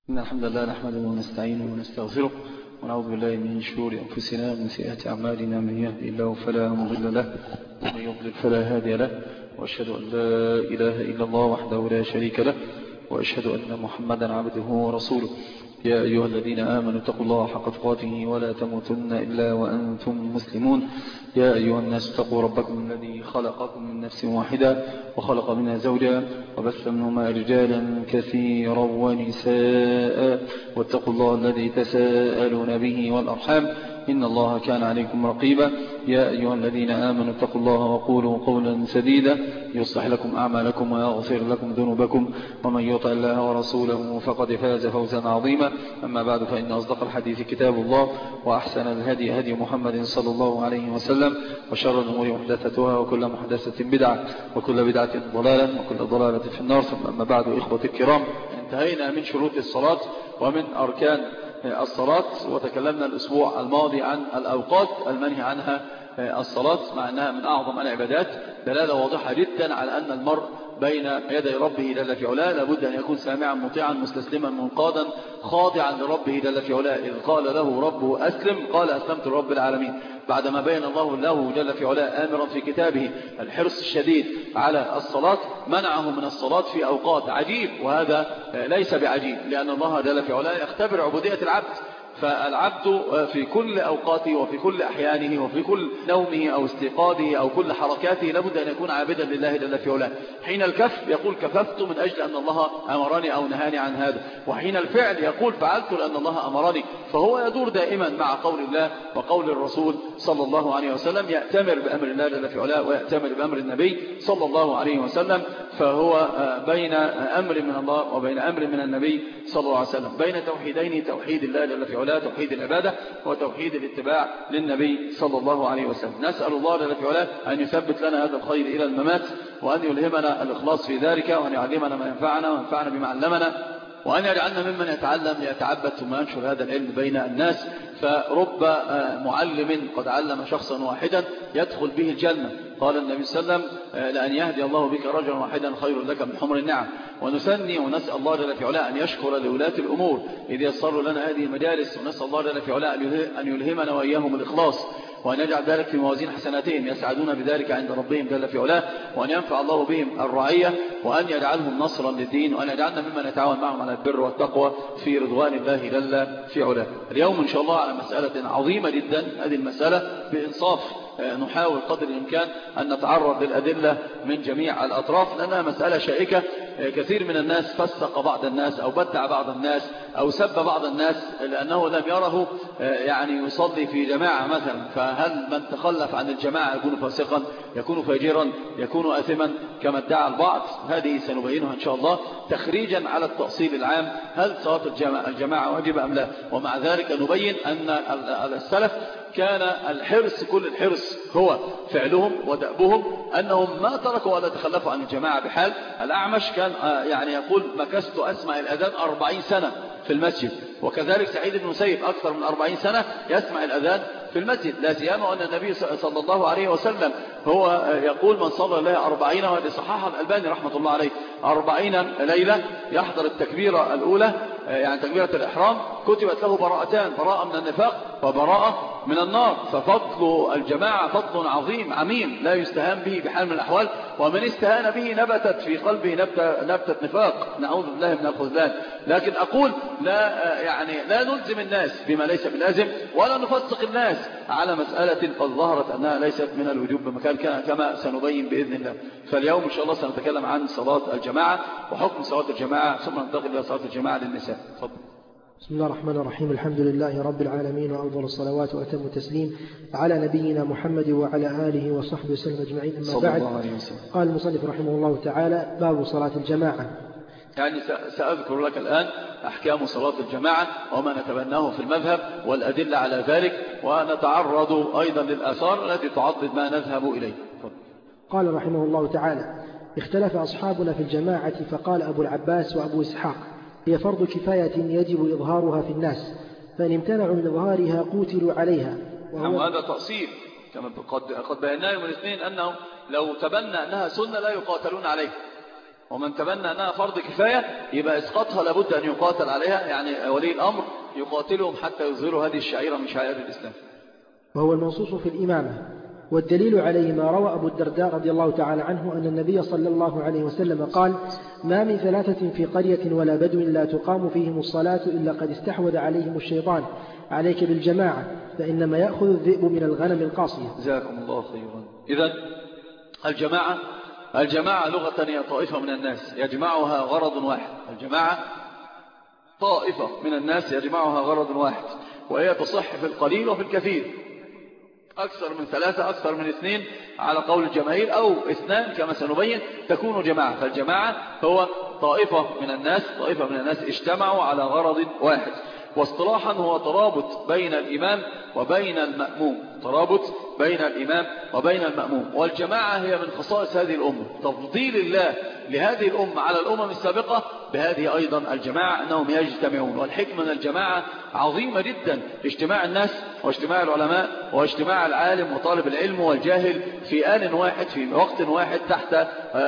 إن الحمد لله نحمده ونستعينه ونستغفره ونعوذ بالله من شرور أنفسنا ومن سيئات أعمالنا. من يهدي الله فلا مضل له ومن يضلل فلا هادي له، وأشهد أن لا إله إلا الله وحده لا شريك له، وأشهد أن محمدا عبده ورسوله. يا أيها الذين آمنوا اتقوا الله حق تقاته ولا تموتن إلا وأنتم مسلمون. يا أيها الناس اتقوا ربكم الذي خلقكم من نفس واحدة وخلق منها زوجها وبث منهما رجالا كثيرا ونساء، واتقوا الله الذي تساءلون به والأرحام إن الله كان عليكم رقيبا. يا أيها الذين آمنوا اتقوا الله وقولوا قولا سديدا يصلح لكم أعمالكم ويغفر لكم ذنوبكم، ومن يطع الله ورسوله فقد فاز فوزا عظيما. أما بعد، فإن أصدق الحديث كتاب الله، وأحسن الهدي هدي محمد صلى الله عليه وسلم، وشر الأمور محدثتها وكل محدثة بدعة وكل بدعة ضلالة وكل ضلالة في النار. ثم أما بعد، إخوة الكرام، انتهينا من شروط الصلاة ومن أركان الصلاة، وتكلمنا الأسبوع الماضي عن الأوقات المنهي عنها الصلاة، مع أنها من أعظم العبادات، دلالة واضحة جدا على أن المرء بين يدي ربه جل في علاه لابد أن يكون سامعا مطيعا مستسلما منقادا خاضعا لربه جل في علاه. إذ قال له ربه أسلم قال أسلمت لرب العالمين، بعدما بين الله له جل في علاه آمرا في كتابه الحرص الشديد على الصلاة، منعه من الصلاة في أوقات عجيب، وهذا ليس بعجيب، لأن الله جل في علاه يختبر عبودية العبد. فالعبد في كل أوقاته وفي كل أحيانه وفي كل نومه أو استيقاظه أو كل حركاته لابد أن يكون عابدا لله جل في علاه. حين الكف يقول كففت من أجل أن الله أمرني أو نهاني عن هذا، وحين الفعل يقول فعلت لأن الله أمرني. فهو يدور دائما مع قول الله وقول الرسول صلى الله عليه وسلم، يأتمر بأمر الله جل في علاه ويأتمر بأمر النبي صلى الله عليه وسلم. فهو بين أمر من الله وبين أمر من النبي صلى الله عليه وسلم، بين توحيدين: توحيد الله جل في علاه توحيد العبادة، وتوحيد الاتباع للنبي صلى الله عليه وسلم. نسأل الله جل في علاه أن يثبت لنا هذا الخير إلى الممات، وأن يلهمنا الإخلاص في ذلك، وأن يعلمنا ما ينفعنا وينفعنا بما علمنا، وأن يجعلنا ممن يتعلم ليتعبد ثم ينشر هذا العلم بين الناس. فرب معلم قد علم شخصا واحدا يدخل به الجنة. قال النبي صلى الله عليه وسلم: لأن يهدي الله بك رجلا واحدا خير لك من حمر النعم. ونسني ونسأل الله جل في علاه أن يشكر لولاة الأمور إذ يسروا لنا هذه المجالس، ونسأل الله جل في علاه أن يلهمنا وإياهم الإخلاص، وأن يجعل ذلك في موازين حسناتهم يسعدون بذلك عند ربهم جل في علاه، وأن ينفع الله بهم الرعية، وأن يجعلهم نصرا للدين، وأن يجعلنا ممن يتعاون معهم على البر والتقوى في رضوان الله جل في علاه. اليوم إن شاء الله على مسألة عظيمة جدا. هذه المسألة بإنصاف نحاول قدر الإمكان أن نتعرض للأدلة من جميع الأطراف، لأنها مسألة شائكة. كثير من الناس فسق بعض الناس أو بدع بعض الناس أو سب بعض الناس لأنه لم يره يصلي في جماعة مثلا. فهل من تخلف عن الجماعة يكون فاسقا، يكون فاجرا، يكون آثما كما ادعى البعض؟ هذه سنبينها إن شاء الله تخريجا على التأصيل العام: هل صلاة الجماعة واجب أم لا؟ ومع ذلك نبين أن السلف كان الحرص، كل الحرص هو فعلهم ودأبهم، أنهم ما تركوا ولا تخلفوا عن الجماعة بحال. الأعمش كان يقول: مكثت أسمع الأذان 40 سنة في المسجد. وكذلك سعيد بن مسيب أكثر من 40 سنة يسمع الأذان في المسجد، لا سيما أن النبي صلى الله عليه وسلم هو يقول: من صلى الله 40، وهذه صححها الألباني رحمة الله عليه، 40 ليلة يحضر التكبيرة الأولى، يعني تكبيرة الإحرام، كتبت له براءتان: براءة من النفاق وبراءة من النار. ففضل الجماعة فضل عظيم عميم لا يستهان به بحال من الأحوال، ومن استهان به نبتت في قلبه نبتة نفاق، نعوذ بالله من الخذلان. لكن أقول لا نلزم الناس بما ليس بلازم، ولا نفسق الناس على مسألة قد ظهرت أنها ليست من الوجوب بمكان كما سنبين بإذن الله. فاليوم إن شاء الله سنتكلم عن صلاة الجماعة وحكم صلاة الجماعة، ثم ننتقل إلى صلاة الجماعة للنساء. تفضل. بسم الله الرحمن الرحيم. الحمد لله رب العالمين، وأفضل الصلوات وأتم التسليم على نبينا محمد وعلى آله وصحبه وسلم أجمعين. أما بعد، قال المصنف رحمه الله تعالى: باب صلاة الجماعة. يعني سأذكر لك الآن أحكام صلاة الجماعة وما نتبناه في المذهب والأدلة على ذلك، ونتعرض أيضا للآثار التي تعضد ما نذهب إليه. قال رحمه الله تعالى: اختلف أصحابنا في الجماعة، فقال أبو العباس وأبو إسحاق: هي فرض كفاية يجب إظهارها في الناس، فإن امتنعوا من إظهارها قوتلوا عليها. هذا تأصيل كما قد بينا من الاثنين، أنهم لو تبنى أنها سنة لا يقاتلون عليه، ومن تبنى أنها فرض كفاية يبقى إسقاطها لابد أن يقاتل عليها، يعني ولي الأمر يقاتلهم حتى يظهروا هذه الشعيرة من شعائر الإسلام. وهو المنصوص في الإمامة. والدليل عليه ما روى أبو الدرداء رضي الله تعالى عنه أن النبي صلى الله عليه وسلم قال: ما من 3 في قرية ولا بدو لا تقام فيهم الصلاة إلا قد استحوذ عليهم الشيطان، عليك بالجماعة فإنما يأخذ الذئب من الغنم القاصية. جزاكم الله خيرا. إذن الجماعة لغة هي طائفة من الناس يجمعها غرض واحد. الجماعة طائفة من الناس يجمعها غرض واحد، وهي تصح في القليل وفي الكثير، أكثر من 3 أكثر من 2 على قول الجماهير، أو 2 كما سنبين تكون جماعة. فالجماعة هو طائفة من الناس اجتمعوا على غرض واحد. واصطلاحا هو ترابط بين الإمام وبين المأموم. والجماعة هي من خصائص هذه الأمة، تفضيل الله لهذه الأمة على الأمم السابقة بهذه أيضا الجماعة أنهم يجتمعون. والحكمة من الجماعة عظيمة جدا، اجتماع الناس واجتماع العلماء واجتماع العالم وطالب العلم والجاهل في آن واحد في وقت واحد تحت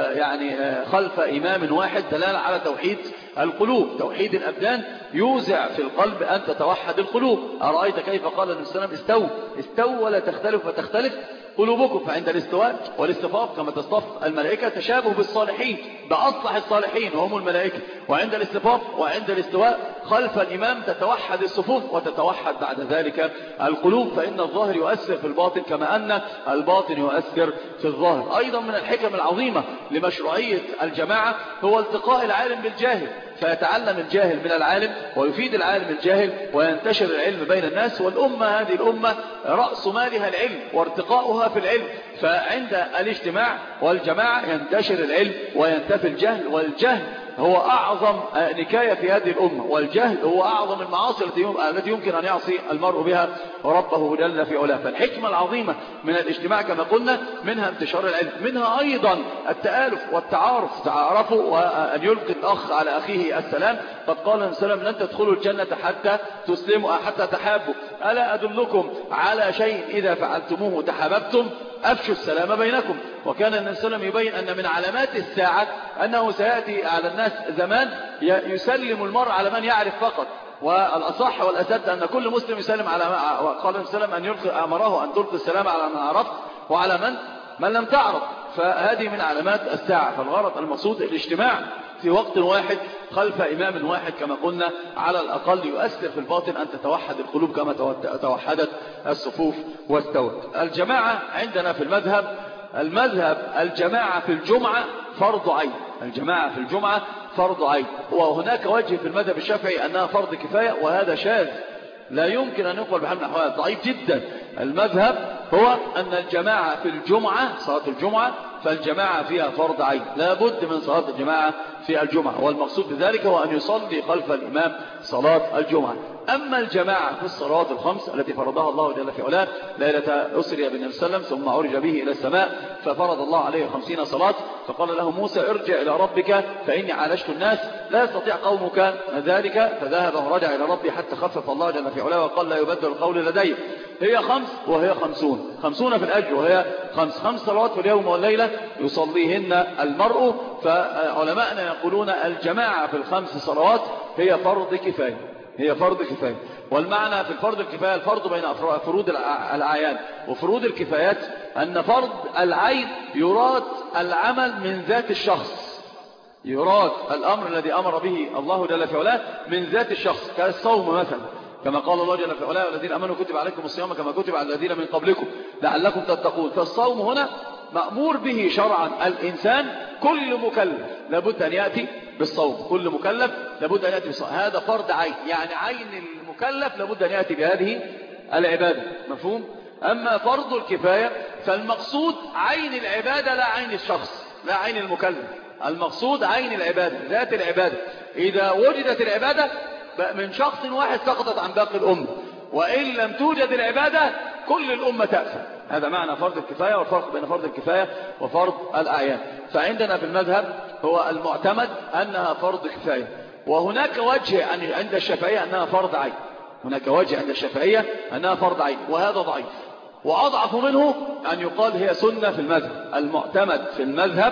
خلف إمام واحد، دلالة على توحيد القلوب، توحيد الأبدان، يوزع في القلب أن تتوحد القلوب. أرأيت كيف قال النبي صلى الله عليه وسلم: استووا ولا تختلف فتختلف قلوبكم. فعند الاستواء والاصطفاف كما تصطف الملائكة تشابه بالصالحين، بأصلح الصالحين وهم الملائكة. وعند الاصطفاف وعند الاستواء خلف الإمام تتوحد الصفوف وتتوحد بعد ذلك القلوب، فإن الظاهر يؤثر في الباطن كما أن الباطن يؤثر في الظاهر. أيضا من الحكم العظيمة لمشروعية الجماعة هو التقاء العالم بالجاهل، فيتعلم الجاهل من العالم ويفيد العالم الجاهل وينتشر العلم بين الناس. والأمة هذه الأمة رأس مالها العلم وارتقاؤها في العلم، فعند الاجتماع والجماعة ينتشر العلم وينتفي الجهل. والجهل هو أعظم نكاية في هذه الأمة، والجهل هو أعظم المعاصي التي يمكن أن يعصي المرء بها ربه جل في علاه. فالحكمة العظيمة من الاجتماع كما قلنا منها انتشار العلم، منها أيضا التآلف والتعارف، تعارفوا وأن يلقي الأخ على أخيه السلام. قد قال النبي صلى الله عليه وسلم: لن تدخلوا الجنة حتى تسلموا حتى تحابوا، ألا أدلكم على شيء إذا فعلتموه تحاببتم؟ أفشوا السلام بينكم. وكان النبي صلى الله عليه وسلم يبين أن من علامات الساعة أنه سيأتي على الناس زمان يسلم المرء على من يعرف فقط، والأصح والأسد أن كل مسلم يسلم على قال النبي صلى الله عليه وسلم أمره أن تلقي السلام على من عرفت وعلى من لم تعرف. فهذه من علامات الساعة. فالغرض المقصود الاجتماع في وقت واحد خلف إمام واحد كما قلنا على الأقل يؤثر في الباطن أن تتوحد القلوب كما توحدت الصفوف واستوت. الجماعة عندنا في المذهب الجماعة في الجمعة فرض عين. الجماعة في الجمعة فرض عين. وهناك وجه في المذهب الشافعي أنها فرض كفاية، وهذا شاذ لا يمكن أن يقبل بحال من الأحوال، ضعيف جدا. المذهب هو أن الجماعة في الجمعة صلاة الجمعة فالجماعة فيها فرض عين، لا بد من صلاة الجماعة في الجمعة، والمقصود بذلك هو أن يصلي خلف الإمام صلاة الجمعة. أما الجماعة في الصلوات الخمس التي فرضها الله جل في علاه، ليلة أسري بالنبي صلى الله عليه وسلم ثم عرج به إلى السماء ففرض الله عليه 50 صلاة، فقال له موسى: ارجع إلى ربك فإني عالجت الناس لا يستطيع قومك ذلك، فذهب ورجع إلى ربي حتى خفف الله جل في علاه وقال: لا يبدل القول لدي. هي 5 وهي 50 في الأجر، وهي 5 صلوات في اليوم والليلة يصليهن المرء. فعلماءنا يقولون الجماعة في ال5 صلوات هي فرض كفاية، هي فرض كفاية. والمعنى في الفرض الكفاية الفرض بين فروض الأعيان وفروض الكفايات، أن فرض العين يراد العمل من ذات الشخص، يراد الأمر الذي أمر به الله جل في علاه من ذات الشخص، كالصوم مثلا، كما قال الله جل في علاه: والذين آمنوا كتب عليكم الصيام كما كتب على الذين من قبلكم لعلكم تتقون. فالصوم هنا مأمور به شرعا. الإنسان كل مكلف لابد أن يأتي بالصوم، كل مكلف لابد أن يأتي بالصوم، هذا فرض عين، يعني عين المكلف لابد أن يأتي بهذه العبادة، مفهوم؟ أما فرض الكفاية فالمقصود عين العبادة لا عين الشخص، لا عين المكلف، المقصود عين العبادة، ذات العبادة. إذا وجدت العبادة من شخص واحد سقطت عن باقي الأمة، وإن لم توجد العبادة كل الأمة تأثم. هذا معنى فرض الكفاية والفرق بين فرض الكفاية وفرض الأعيان. فعندنا في المذهب هو المعتمد أنها فرض كفاية، وهناك وجه عند الشافعية أنها فرض عين، هناك وجه عند الشافعية أنها فرض عين، وهذا ضعيف. وأضعف منه أن يقال هي سنة في المذهب. المعتمد في المذهب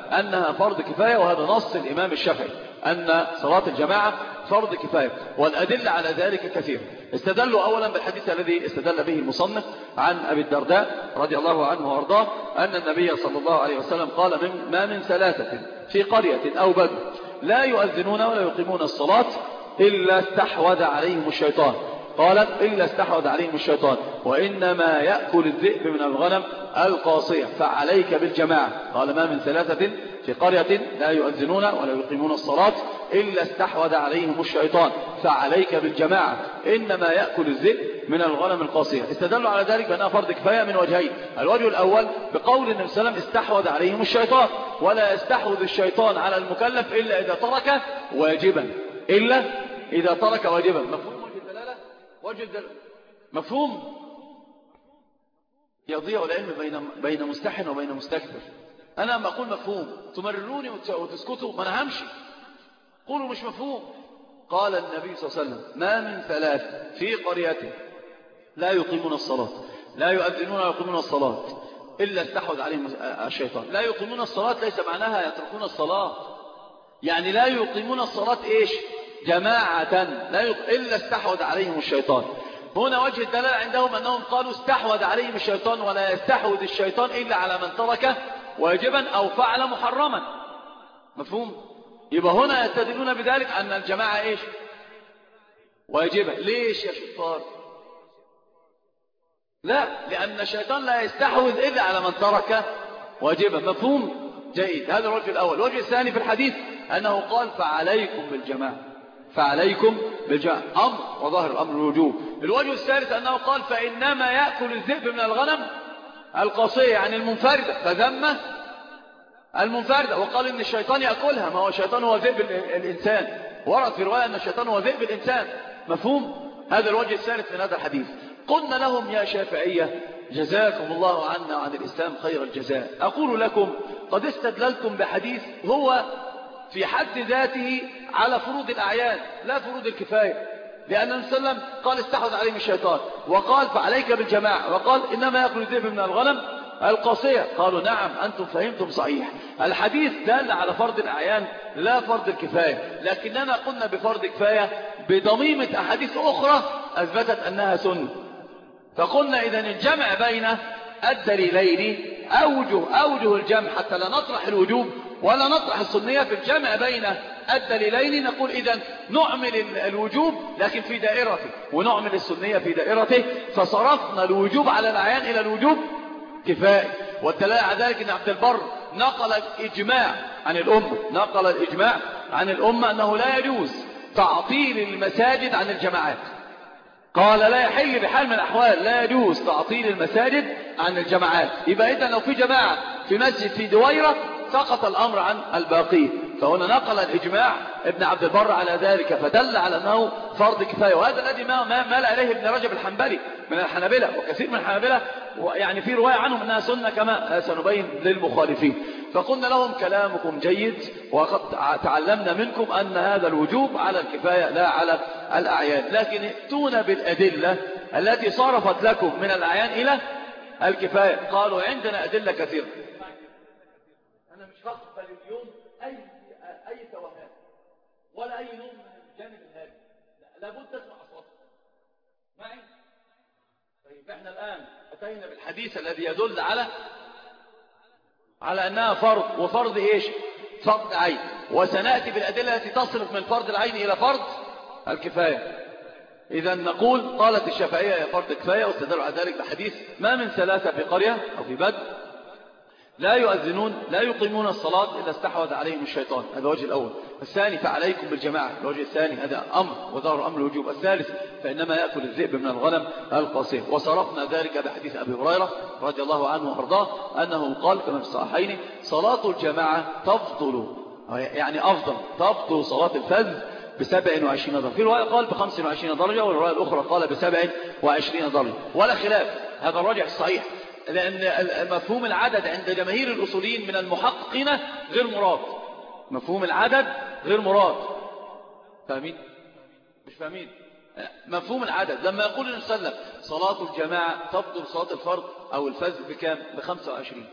أنها فرض كفاية، وهذا نص الإمام الشافعي أن صلاة الجماعة فرض كفاية. والأدلة على ذلك كثير. استدلوا أولا بالحديث الذي استدل به المصنف عن أبي الدرداء رضي الله عنه وارضاه أن النبي صلى الله عليه وسلم قال ما من ثلاثة في قرية أو بدو لا يؤذنون ولا يقيمون الصلاة إلا استحوذ عليهم الشيطان. قالت إلا استحوذ عليهم الشيطان وإنما يأكل الذئب من الغنم القاصية فعليك بالجماعة. قال ما من ثلاثة في قرية لا يؤذنون ولا يقيمون الصلاة إلا استحوذ عليهم الشيطان فعليك بالجماعة إنما يأكل الذئب من الغنم القاصية. استدلوا على ذلك بأنها فرض كفاية من وجهين. الوجه الأول بقول النبي صلى الله عليه وسلم استحوذ عليهم الشيطان، ولا يستحوذ الشيطان على المكلف إلا إذا ترك واجبا، إلا إذا ترك واجبا. مفهوم وجه الدلالة؟ وجه الدلالة مفهوم. يضيع العلم بين مستحن وبين مستكبر. أنا أما أقول مفهوم تمرروني وتسكتوا، ما أنا همشي. قولوا مش مفهوم. قال النبي صلى الله عليه وسلم ما من ثلاث في قرية لا يقيمون الصلاة، لا يؤذنون ولا يقيمون الصلاة إلا استحوذ عليهم الشيطان. لا يقيمون الصلاة ليس معناها يتركون الصلاة، يعني لا يقيمون الصلاة إيش؟ جماعة. إلا استحوذ عليهم الشيطان. هنا وجه الدلالة عندهم أنهم قالوا استحوذ عليهم الشيطان، ولا يستحوذ الشيطان إلا على من ترك واجبا أو فعل محرما. مفهوم؟ يبقى هنا يستدلون بذلك أن الجماعة إيش؟ واجبة. ليش يا شطار؟ لا، لأن الشيطان لا يستحوذ إلا على من ترك واجبا. مفهوم؟ جيد. هذا الوجه الأول. الوجه الثاني في الحديث أنه قال فعليكم بالجماعة، فعليكم بالجماعة أمر، وظاهر الأمر الوجوب. الوجه الثالث أنه قال فإنما يأكل الذئب من الغنم القاصية، يعني المنفردة، فذم المنفردة وقال إن الشيطان يأكلها. ما هو الشيطان هو ذئب الإنسان، ورد في رواية أن الشيطان هو ذئب الإنسان. مفهوم؟ هذا الوجه الثالث من هذا الحديث. قلنا لهم يا شافعية جزاكم الله عنا وعن الإسلام خير الجزاء، أقول لكم قد استدللتم بحديث هو في حد ذاته على فروض الأعيان لا فروض الكفاية، لأن النبي صلى الله عليه وسلم قال استحوذ عليهم الشيطان، وقال فعليك بالجماعة، وقال إنما يأكل الذئب من الغنم القاصية. قالوا نعم أنتم فهمتم صحيح. الحديث دل على فرض الأعيان لا فرض الكفاية، لكننا قلنا بفرض كفاية بضميمة أحاديث أخرى أثبتت أنها سنة. فقلنا إذن الجمع بين الدليلين أوجه الجمع حتى لا نطرح الوجوب ولا نطرح السنية. في الجمع بين الدليلين نقول إذن نعمل الوجوب لكن في دائرته، ونعمل السنية في دائرته، فصرفنا الوجوب على الأعيان إلى الوجوب كفاية. والدلالة على ذلك أن عبد البر نقل الإجماع عن الأمة أنه لا يجوز تعطيل المساجد عن الجماعات. قال لا يحل بحال من الأحوال، لا يجوز تعطيل المساجد عن الجماعات. يبقى إذن لو في جماعة في مسجد في دويرة سقط الأمر عن الباقي. فهنا نقل الإجماع ابن عبد البر على ذلك، فدل على أنه فرض كفاية. وهذا الذي مال إليه ابن رجب الحنبلي من الحنابلة، وكثير من الحنابلة يعني في رواية عنهم أنها سنة كما سنبين للمخالفين. فقلنا لهم كلامكم جيد، وقد تعلمنا منكم أن هذا الوجوب على الكفاية لا على الأعيان، لكن ائتونا بالأدلة التي صرفت لكم من الأعيان إلى الكفاية. قالوا عندنا أدلة كثيرة. أنا مش هقبل اليوم أي توهان ولا أي نوع من الجانب الهادي، لابد تسمع أصوات معي. طيب احنا الآن أتينا بالحديث الذي يدل على أنها فرض، وفرض إيش؟ فرض عين. وسنأتي بالأدلة التي تصرف من فرض العين إلى فرض الكفاية. إذا نقول قالت الشافعية يا فرض كفاية، واستدلوا على ذلك بحديث ما من ثلاثة في قرية أو في بدو لا يؤذنون لا يقيمون الصلاة إلا استحوذ عليهم الشيطان. هذا وجه الأول. الثاني فعليكم بالجماعة. الوجه الثاني هذا أمر، وظهر أمر الوجوب. الثالث فإنما يأكل الذئب من الغنم القاصية. وصرفنا ذلك بحديث أبي هريرة رضي الله عنه وارضاه أنه قال كما في الصحيحين صلاة الجماعة تفضل، يعني أفضل، تفضل صلاة الفذ ب27 درجة. في رواية قال ب25 درجة، والرواية الأخرى قال ب27 درجة. ولا خلاف، هذا الراجح الصحيح، لأن مفهوم العدد عند جماهير الأصوليين من المحققين غير مراد. مفهوم العدد غير مراد. فاهمين؟ مش فاهمين؟ مفهوم العدد لما يقول النبي صلى الله عليه وسلم صلاة الجماعة تفضل صلاة الفرض أو الفذ بكام؟ ب25.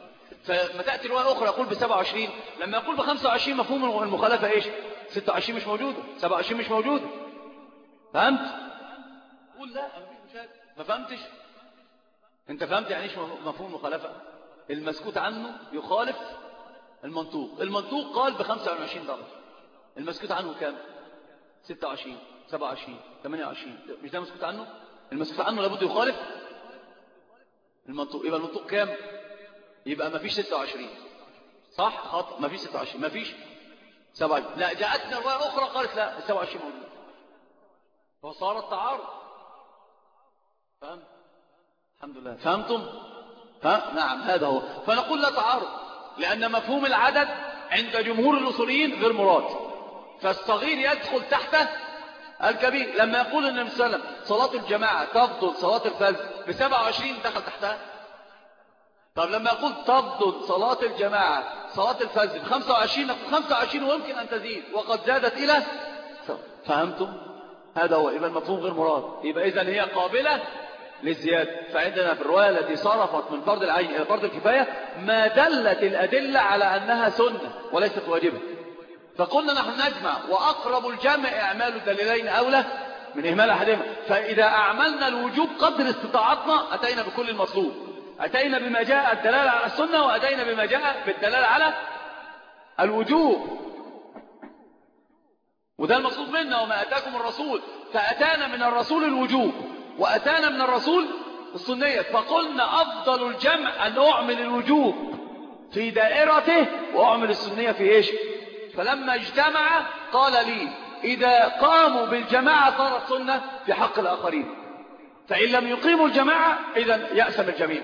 فلما تأتي رواية أخرى يقول ب27، لما يقول ب25 مفهوم المخالفة إيش؟ 26 مش موجودة، 27 مش موجودة. فهمت؟ قول لا مفيش مشاكل. ما فهمتش؟ انت فهمت يعني ايش مفهوم المخالفة؟ المسكوت عنه يخالف المنطوق. المنطوق قال ب25 درجة، المسكوت عنه كام؟ 26 27 28. مش ده مسكوت عنه؟ المسكوت عنه لابد يخالف المنطوق. يبقى المنطوق كام؟ يبقى ما فيش 26. صح؟ خطأ. ما فيش 26، ما فيش 7. لا، جاءتنا رواية أخرى قالت لا 27 موجود، فصار التعارض. فهم؟ الحمد لله. فهمتم؟ نعم، هذا هو. فنقول لا تعارض، لأن مفهوم العدد عند جمهور الأصوليين غير مراد، فالصغير يدخل تحته الكبير. لما يقول النبي صلى الله عليه وسلم صلاة الجماعة تفضل صلاة الفجر ب27 دخل تحتها. طب لما يقول تفضل صلاة الجماعة صلاة الفجر ب25 25 ويمكن أن تزيد وقد زادت إلى. فهمتم؟ هذا هو. يبقى المفهوم غير مراد، يبقى إذن هي قابلة للزيادة. فعندنا في الرواية التي صرفت من فرض العين إلى فرض الكفاية ما دلت الأدلة على أنها سنة وليست واجبة. فقلنا نحن نجمع، وأقرب الجمع إعمال الدليلين أولى من إهمال أحدهما. فإذا أعملنا الوجوب قدر استطاعتنا أتينا بكل المطلوب، أتينا بما جاء الدلالة على السنة، وأتينا بما جاء بالدلالة على الوجوب. وده المقصود منا، وما أتاكم الرسول. فأتانا من الرسول الوجوب، وأتانا من الرسول السنية. فقلنا أفضل الجمع أن أعمل الوجوب في دائرته وأعمل السنية في إيش؟ فلما اجتمع قال لي إذا قاموا بالجماعة صارت سنة في حق الآخرين، فإن لم يقيموا الجماعة إذن يأسم الجميع،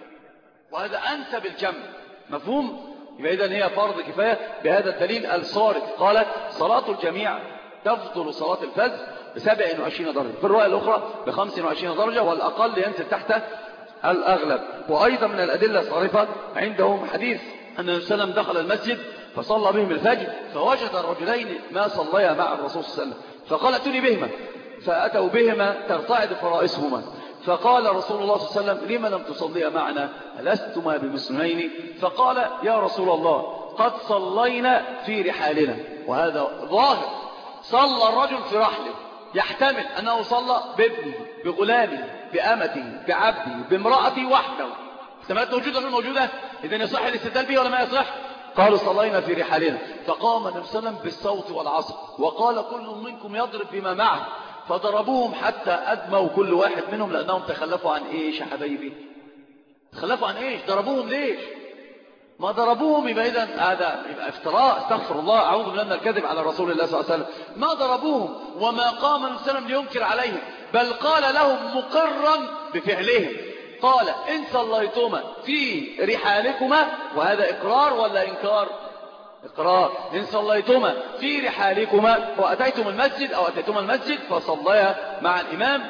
وهذا أنسب الجمع. مفهوم؟ يبقى إذن هي فرض كفاية بهذا الدليل الصارف. قالت صلاة الجميع تفضل صلاة الفجر ب27 درجة، في الرواية الأخرى ب25 درجة، والأقل ينزل تحت الأغلب. وأيضا من الأدلة الصارفة عندهم حديث أن النبي صلى الله عليه وسلم دخل المسجد فصلى بهم الفجر، فوجد الرجلين ما صليا مع الرسول صلى الله عليه وسلم، فقال ائتوني بهما، فأتوا بهما ترتعد فرائسهما. فقال رسول الله صلى الله عليه وسلم لما لم تصليا معنا ألستما بمسلمين؟ فقال يا رسول الله قد صلينا في رحالنا. وهذا ظاهر، صلى الرجل في رحله، يحتمل أنه صلى بابنه بغلامه بأمته بعبده بامرأته وحده. احتمالات موجودة غير موجودة؟ إذن يصح الاستدلال به ولا ما يصح؟ قالوا صلينا في رحالنا. فقام النبي صلى الله عليه وسلم بالصوت والعصر وقال كل منكم يضرب بما معه، فضربوهم حتى أدموا كل واحد منهم، لأنهم تخلفوا عن إيش يا حبايبي؟ تخلفوا عن إيش؟ ضربوهم ليش؟ ما ضربوهم. يبقى إذن هذا يبقى افتراء، استغفر الله، أعوذ بالله من الكذب على رسول الله صلى الله عليه وسلم. ما ضربوهم، وما قام النبي صلى الله عليه وسلم لينكر عليهم، بل قال لهم مقرا بفعلهم، قال إن صليتما في رحالكما، وهذا إقرار ولا إنكار؟ إقرار. إن صليتما في رحالكما وأتيتم المسجد أو أتيتم المسجد فصليا مع الإمام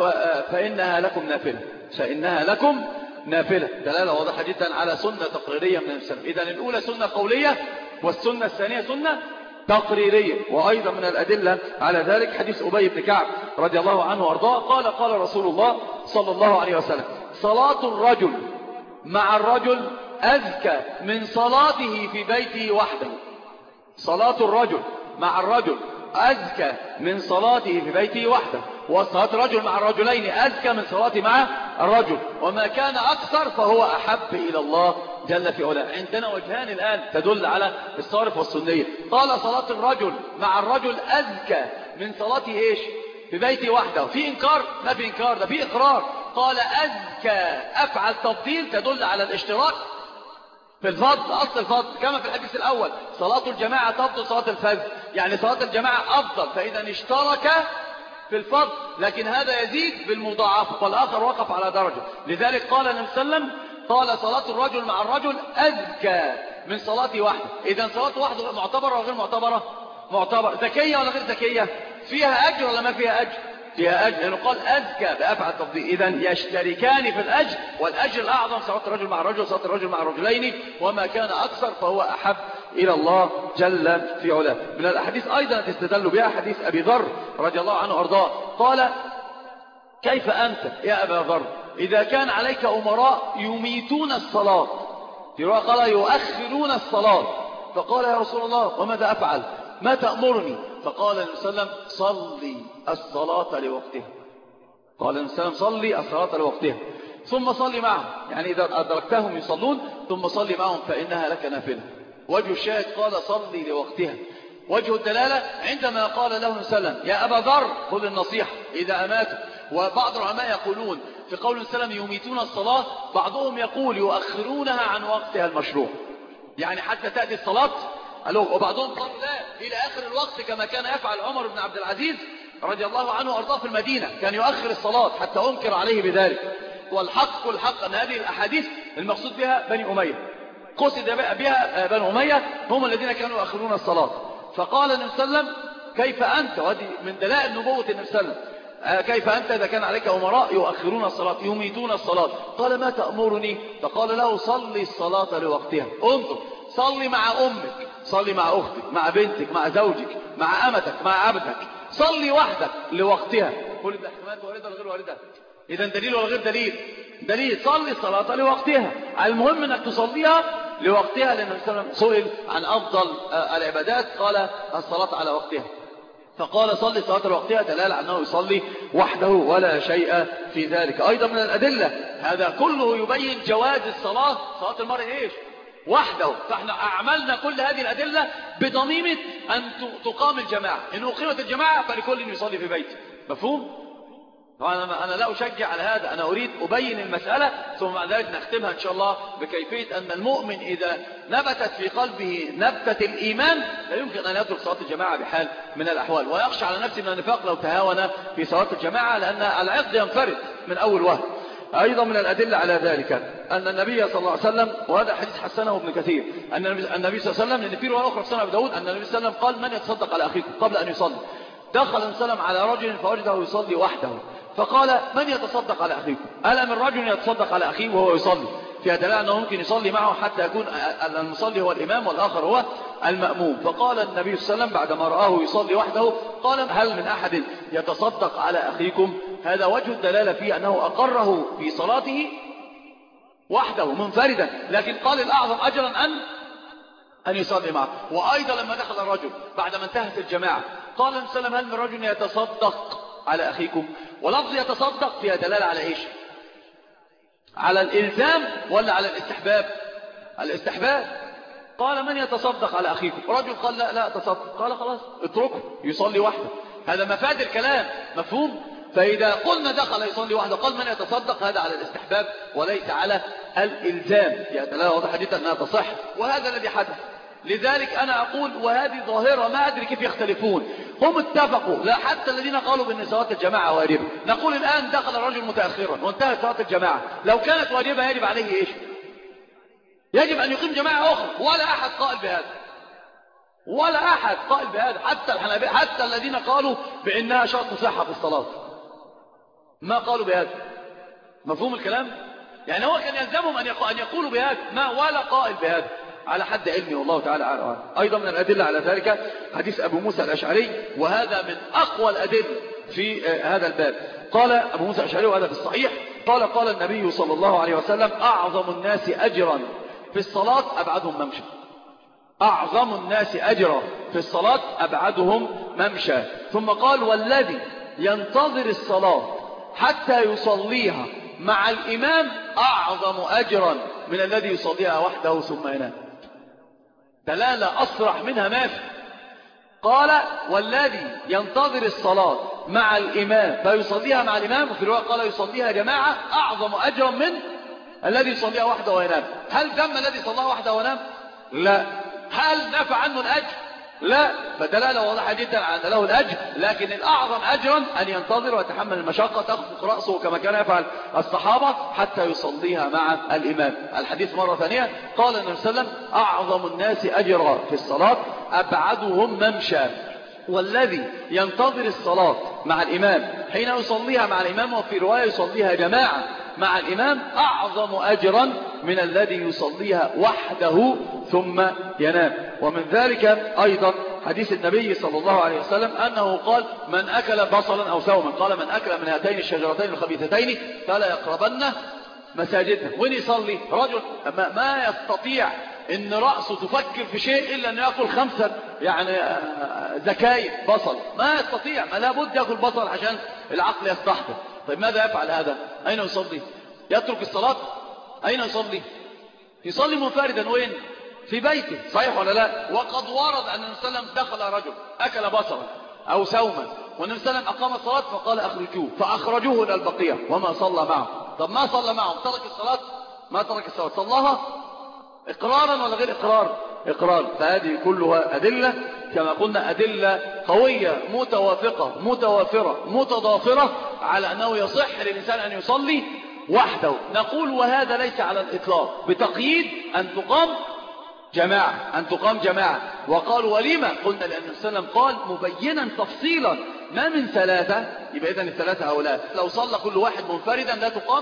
فإنها لكم نافلة، فإنها لكم نافلة. دلالة واضحة جدا على سنة تقريرية من السلف. إذن الأولى سنة قولية، والسنة الثانية سنة تقريرية. وأيضا من الأدلة على ذلك حديث أبي بن كعب رضي الله عنه وارضاه قال قال رسول الله صلى الله عليه وسلم صلاة الرجل مع الرجل أزكى من صلاته في بيته وحده. صلاة الرجل مع الرجل أزكى من صلاته في بيته وحده، وصلاة الرجل مع الرجلين أزكى من صلاته مع الرجل، وما كان أكثر فهو أحب إلى الله جل في علاه. عندنا وجهان الآن تدل على الصارف والسنية. قال صلاة الرجل مع الرجل أزكى من صلاته إيش؟ في بيته وحده. في إنكار؟ ما في إنكار، ده في إقرار. قال أزكى، أفعل تفضيل تدل على الاشتراك في الفضل، أصل الفضل، كما في الحديث الأول صلاة الجماعة تفضل صلاة الفجر، يعني صلاة الجماعة أفضل، فإذا اشترك في الفضل، لكن هذا يزيد بالمضاعفة والآخر وقف على درجة. لذلك قال النبي صلى الله عليه وسلم قال صلاة الرجل مع الرجل أزكى من صلاة واحدة. إذا صلاة واحدة معتبرة ولا غير معتبرة؟ معتبرة. ذكية ولا غير ذكية؟ فيها أجر ولا ما فيها أجر؟ فيها أجر، لأنه قال أزكى بأفعل تفضيل. إذن يشتركان في الأجر، والأجر الأعظم صلاة الرجل مع الرجل، صلاة الرجل مع الرجلين، وما كان أكثر فهو أحب إلى الله جل في علاه. من الأحاديث أيضا تستدل بها حديث أبي ذر رضي الله عنه وأرضاه قال كيف أنت يا أبا ذر إذا كان عليك أمراء يميتون الصلاة في رواية قال يؤخرون الصلاة. فقال يا رسول الله وماذا أفعل؟ ما تأمرني؟ فقال النبي صلى الله عليه وسلم صلي الصلاة لوقتها. قال النبي صلى الله عليه وسلم صلي الصلاة لوقتها ثم صلي معهم، يعني إذا أدركتهم يصلون ثم صلي معهم فإنها لك نافلة. وجه الشاهد قال صلي لوقتها. وجه الدلالة عندما قال له النبي صلى الله عليه وسلم يا أبا ذر خذ النصيحة إذا أماتوا. وبعض العلماء يقولون في قول النبي صلى الله عليه وسلم يميتون الصلاة، بعضهم يقول يؤخرونها عن وقتها المشروع، يعني حتى تأتي الصلاة. وبعضهم قالوا لا إلى آخر الوقت كما كان يفعل عمر بن عبد العزيز رضي الله عنه وأرضاه في المدينة، كان يؤخر الصلاة حتى أنكر عليه بذلك. والحق الحق أن هذه الأحاديث المقصود بها بني أمية، قصد بها بني أمية هم الذين كانوا يؤخرون الصلاة. فقال النبي صلى الله عليه وسلم كيف أنت، وهذه من دلائل نبوة النبي صلى الله عليه وسلم، كيف أنت إذا كان عليك أمراء يؤخرون الصلاة يميتون الصلاة؟ قال ما تأمرني؟ فقال له صلي الصلاة لوقتها. انظر، صلي مع أمك، صلي مع أختك، مع بنتك، مع زوجك، مع أمتك، مع عبدك، صلي وحدك لوقتها. كل الاحتمالات واردة ولا غير واردة؟ إذا دليل ولا غير دليل؟ دليل. صلي الصلاة لوقتها، المهم أنك تصليها لوقتها، لأن النبي صلى الله عليه وسلم سئل عن أفضل العبادات قال الصلاة على وقتها، فقال صلي الصلاة لوقتها دلالة على أنه يصلي وحده ولا شيء في ذلك. أيضا من الأدلة هذا كله يبين جواز الصلاة، صلاة المرء إيش؟ وحده. فاحنا أعملنا كل هذه الأدلة بضميمة أن تقام الجماعة، إن أقيمت الجماعة فلكل يصلي في بيته. مفهوم؟ أنا لا أشجع على هذا، أنا أريد أبين المسألة ثم بعد ذلك نختمها إن شاء الله بكيفية أن المؤمن إذا نبتت في قلبه نبتة الإيمان لا يمكن أن يترك صلاة الجماعة بحال من الأحوال، ويخشى على نفسه من النفاق لو تهاون في صلاة الجماعة، لأن العقد ينفرد من أول وهله. أيضا من الأدلة على ذلك أن النبي صلى الله عليه وسلم، وهذا حديث حسنه ابن كثير، أن النبي صلى الله عليه وسلم، لأن في رواية أخرى في سنة أبي داود أن النبي صلى الله عليه وسلم قال من يتصدق على أخيكم قبل أن يصلي. دخل النبي صلى الله عليه وسلم على رجل فوجده يصلي وحده، فقال من يتصدق على أخيكم؟ ألا من رجل يتصدق على أخيه وهو يصلي؟ فيها دلالة أنه ممكن يصلي معه حتى يكون المصلي هو الإمام والآخر هو المأموم. فقال النبي صلى الله عليه وسلم بعدما رآه يصلي وحده قال هل من أحد يتصدق على أخيكم؟ هذا وجه الدلالة فيه أنه أقره في صلاته وحده منفردا، لكن قال الأعظم أجرا أن يصلي معه. وأيضا لما دخل الرجل بعدما انتهت الجماعة قال النبي صلى الله عليه وسلم هل من رجل يتصدق على أخيكم؟ ولفظ يتصدق فيها دلالة على إيش؟ على الإلزام ولا على الاستحباب؟ الاستحباب. قال من يتصدق على أخيكم؟ رجل قال لا تصدق، قال خلاص اتركه يصلي وحده. هذا مفاد الكلام، مفهوم؟ فإذا قلنا دخل يصلي وحده قال من يتصدق، هذا على الاستحباب وليس على الإلزام. يعني دلالة واضحة جدا أنها تصح، وهذا الذي حدث. لذلك أنا أقول وهذه ظاهرة ما أدري كيف يختلفون، هم اتفقوا، لا حتى الذين قالوا بأن صلاة الجماعة واجبة. نقول الآن دخل الرجل متأخرا وانتهت صلاة الجماعة، لو كانت واجبة يجب عليه إيش؟ يجب أن يقيم جماعة أخرى، ولا أحد قائل بهذا، ولا أحد قائل بهذا، حتى الحنابلة، حتى الذين قالوا بأنها شرط صحة في الصلاة ما قالوا بهذا. مفهوم الكلام؟ يعني هو كان يلزمهم أن يقولوا بهذا، ما ولا قائل بهذا على حد علمي والله تعالى أعلم. أيضا من الأدلة على ذلك حديث أبو موسى الأشعري، وهذا من أقوى الأدلة في هذا الباب. قال أبو موسى الأشعري وهذا في الصحيح قال النبي صلى الله عليه وسلم أعظم الناس أجرا في الصلاة أبعدهم ممشى. أعظم الناس أجرا في الصلاة أبعدهم ممشى. ثم قال والذي ينتظر الصلاة حتى يصليها مع الإمام أعظم أجرا من الذي يصليها وحده ثم ينام. دلالة أصرح منها ما في. قال والذي ينتظر الصلاة مع الإمام فيصليها مع الإمام، وفي الرواية قال يصليها جماعة أعظم أجرا من الذي يصليها وحده وينام. هل ذم الذي صلىها وحده وينام؟ لا. هل نفع عنه الأجر؟ لا. فدلالة واضحة جدا على أن له الأجر، لكن الأعظم أجرا أن ينتظر ويتحمل المشقة تخفق رأسه كما كان يفعل الصحابة حتى يصليها مع الإمام. الحديث مرة ثانية قال النبي صلى الله عليه وسلم أعظم الناس أجرا في الصلاة أبعدهم ممشى. والذي ينتظر الصلاة مع الإمام حين يصليها مع الإمام، وفي رواية يصليها جماعة مع الإمام أعظم أجرا من الذي يصليها وحده ثم ينام. ومن ذلك أيضا حديث النبي صلى الله عليه وسلم أنه قال من أكل بصلا أو ثوما، قال من أكل من هاتين الشجرتين الخبيثتين فلا يقربن مساجدنا. وين يصلي؟ رجل ما يستطيع ان رأسه تفكر في شيء الا انه يأكل 5 يعني زكايب بصل، ما يستطيع، ما لابد يأكل بصل عشان العقل يستحضر. طيب ماذا يفعل هذا؟ اين يصلي؟ يترك الصلاة؟ اين يصلي؟ يصلي منفردا. وين؟ في بيته. صحيح ولا لا؟ وقد ورد ان النبي صلى الله عليه وسلم دخل رجل اكل بصلا او سوما، والنبي صلى الله عليه وسلم اقام الصلاة فقال اخرجوه، فاخرجوه الى البقيع وما صلى معه. طب ما صلى معهم، ترك الصلاة؟ ما ترك الصلاة، صلاها اقرارا ولا غير اقرار؟ اقرار. فهذه كلها ادلة كما قلنا ادلة قوية متوافقة متوافرة متضافرة على انه يصح للانسان ان يصلي وحده. نقول وهذا ليس على الاطلاق، بتقييد ان تقام جماعة، أن تقام جماعة. وقالوا ولما؟ قلنا لأن النبي صلى الله عليه وسلم قال مبينا تفصيلا ما من 3، يبقى إذن ال3 هؤلاء لو صلى كل واحد منفردا لا تقام